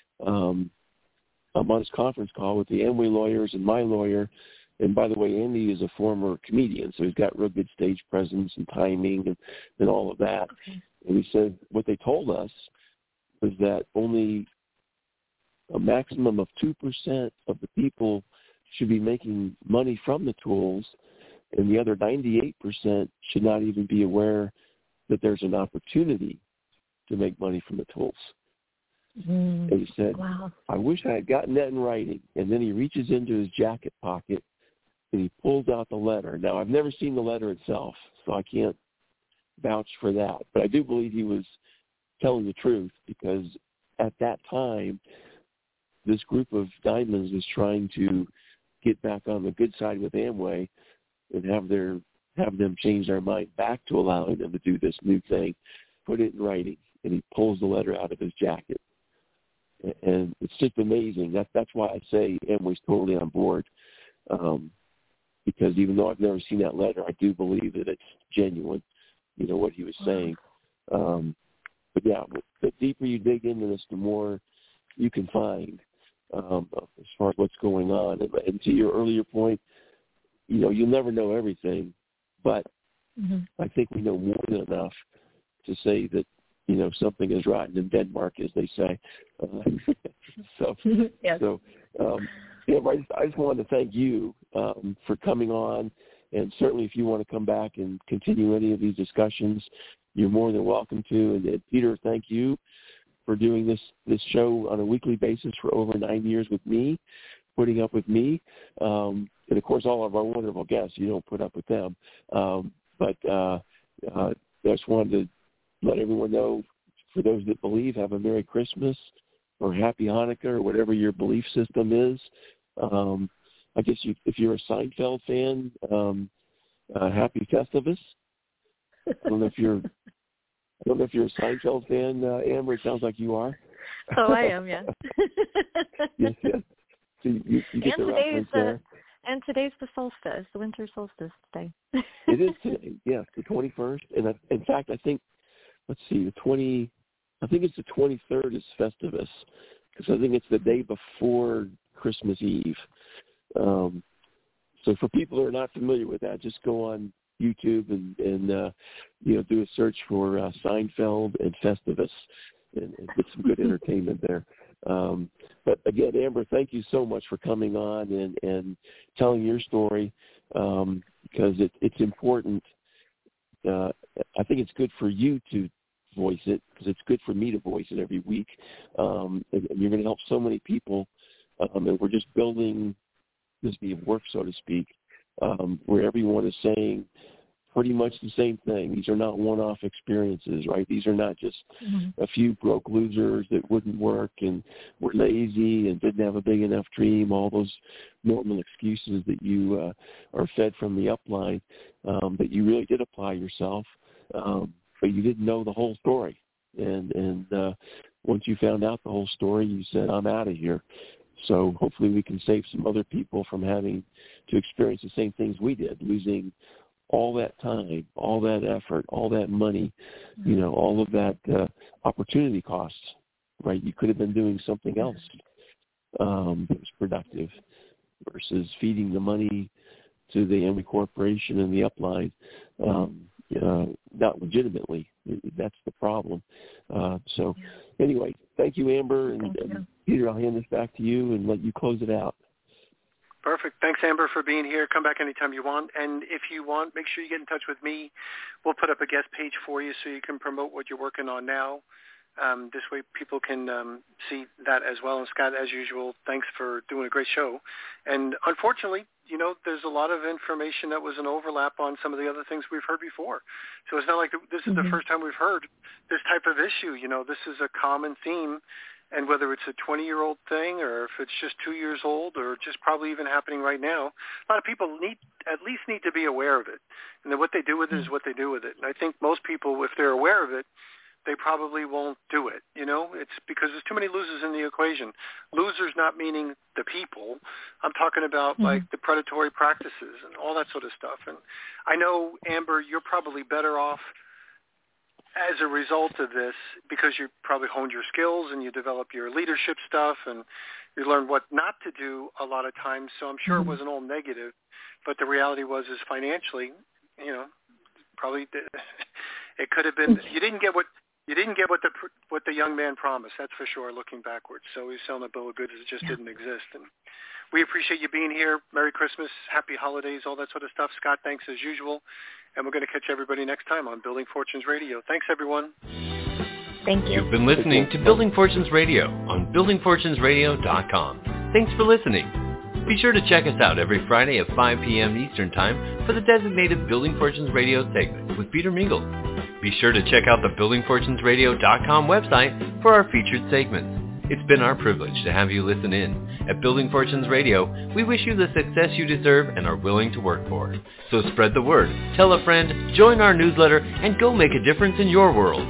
I'm on his conference call with the Amway lawyers and my lawyer. And by the way, Andy is a former comedian, so he's got real good stage presence and timing and all of that. Okay. And he said what they told us was that only a maximum of 2% of the people should be making money from the tools, and the other 98% should not even be aware that there's an opportunity to make money from the tools. And he said, wow. I wish I had gotten that in writing. And then he reaches into his jacket pocket and he pulls out the letter. Now, I've never seen the letter itself, so I can't vouch for that. But I do believe he was telling the truth, because at that time, this group of diamonds was trying to get back on the good side with Amway and have them change their mind back to allowing them to do this new thing, put it in writing. And he pulls the letter out of his jacket. And it's just amazing. That's why I say Amway's totally on board, because even though I've never seen that letter, I do believe that it's genuine, what he was saying. But yeah, the deeper you dig into this, the more you can find as far as what's going on. And to your earlier point, you'll never know everything, but I think we know more than enough to say that, something is rotten in Denmark, as they say. Yes. I just wanted to thank you for coming on, and certainly if you want to come back and continue any of these discussions, you're more than welcome to. And Peter, thank you for doing this show on a weekly basis for over 9 years with me, putting up with me, and of course all of our wonderful guests. You don't put up with them, but I just wanted to let everyone know, for those that believe, have a Merry Christmas or Happy Hanukkah or whatever your belief system is. I guess if you're a Seinfeld fan, Happy Festivus. I don't know if you're a Seinfeld fan, Amber. It sounds like you are. Oh, I am, yeah. Yes. So you get the reference there. And today's the solstice, the winter solstice today. It is today, yes, the 21st. And in fact, I think, let's see, I think it's the 23rd is Festivus, because I think it's the day before Christmas Eve. So for people who are not familiar with that, just go on YouTube and do a search for Seinfeld and Festivus and get some good entertainment there. But again, Amber, thank you so much for coming on and telling your story, because it's important. I think it's good for you to voice it, because it's good for me to voice it every week. And you're going to help so many people. And we're just building this body of work, so to speak, where everyone is saying pretty much the same thing. These are not one-off experiences, right? These are not just a few broke losers that wouldn't work and were lazy and didn't have a big enough dream, all those normal excuses that you are fed from the upline, but you really did apply yourself, but you didn't know the whole story. And once you found out the whole story, you said, I'm out of here. So hopefully we can save some other people from having to experience the same things we did, losing all that time, all that effort, all that money, all of that opportunity costs, right? You could have been doing something else that was productive versus feeding the money to the Amway Corporation and the upline, not legitimately. That's the problem. So anyway, thank you, Amber. And Peter, I'll hand this back to you and let you close it out. Perfect. Thanks, Amber, for being here. Come back anytime you want. And if you want, make sure you get in touch with me. We'll put up a guest page for you so you can promote what you're working on now. This way people can see that as well. And Scott, as usual, thanks for doing a great show. And unfortunately, there's a lot of information that was an overlap on some of the other things we've heard before. So it's not like this is the first time we've heard this type of issue. This is a common theme. And whether it's a 20-year-old thing or if it's just 2 years old or just probably even happening right now, a lot of people at least need to be aware of it. And then what they do with it is what they do with it. And I think most people, if they're aware of it, they probably won't do it. It's because there's too many losers in the equation. Losers not meaning the people. I'm talking about like the predatory practices and all that sort of stuff. And I know, Amber, you're probably better off as a result of this, because you probably honed your skills and you develop your leadership stuff and you learn what not to do a lot of times. So I'm sure it wasn't all negative, but the reality is financially, probably it could have been, you didn't get what You didn't get what the young man promised, that's for sure, looking backwards. So he's selling a bill of goods that just didn't exist. And we appreciate you being here. Merry Christmas, Happy Holidays, all that sort of stuff. Scott, thanks as usual. And we're going to catch everybody next time on Building Fortunes Radio. Thanks, everyone. Thank you. You've been listening to Building Fortunes Radio on buildingfortunesradio.com. Thanks for listening. Be sure to check us out every Friday at 5 p.m. Eastern Time for the designated Building Fortunes Radio segment with Peter Mingles. Be sure to check out the buildingfortunesradio.com website for our featured segments. It's been our privilege to have you listen in. At Building Fortunes Radio, we wish you the success you deserve and are willing to work for. So spread the word, tell a friend, join our newsletter, and go make a difference in your world.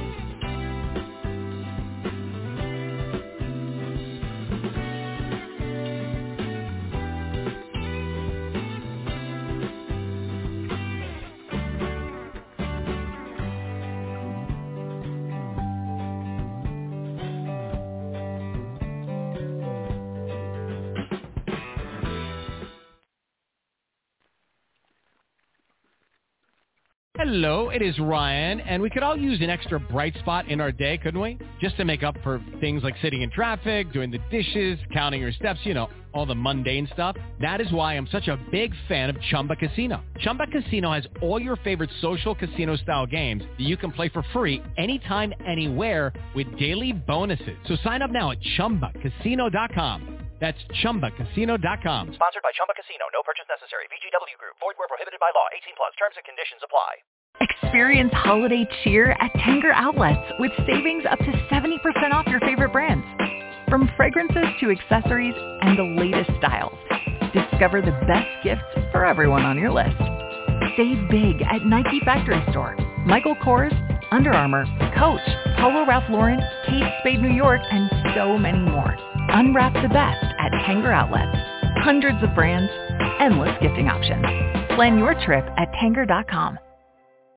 Hello, it is Ryan, and we could all use an extra bright spot in our day, couldn't we? Just to make up for things like sitting in traffic, doing the dishes, counting your steps, all the mundane stuff. That is why I'm such a big fan of Chumba Casino. Chumba Casino has all your favorite social casino-style games that you can play for free anytime, anywhere with daily bonuses. So sign up now at ChumbaCasino.com. That's ChumbaCasino.com. Sponsored by Chumba Casino. No purchase necessary. VGW Group. Void where prohibited by law. 18+. Terms and conditions apply. Experience holiday cheer at Tanger Outlets with savings up to 70% off your favorite brands. From fragrances to accessories and the latest styles. Discover the best gifts for everyone on your list. Save big at Nike Factory Store, Michael Kors, Under Armour, Coach, Polo Ralph Lauren, Kate Spade New York, and so many more. Unwrap the best at Tanger Outlets. Hundreds of brands, endless gifting options. Plan your trip at Tanger.com.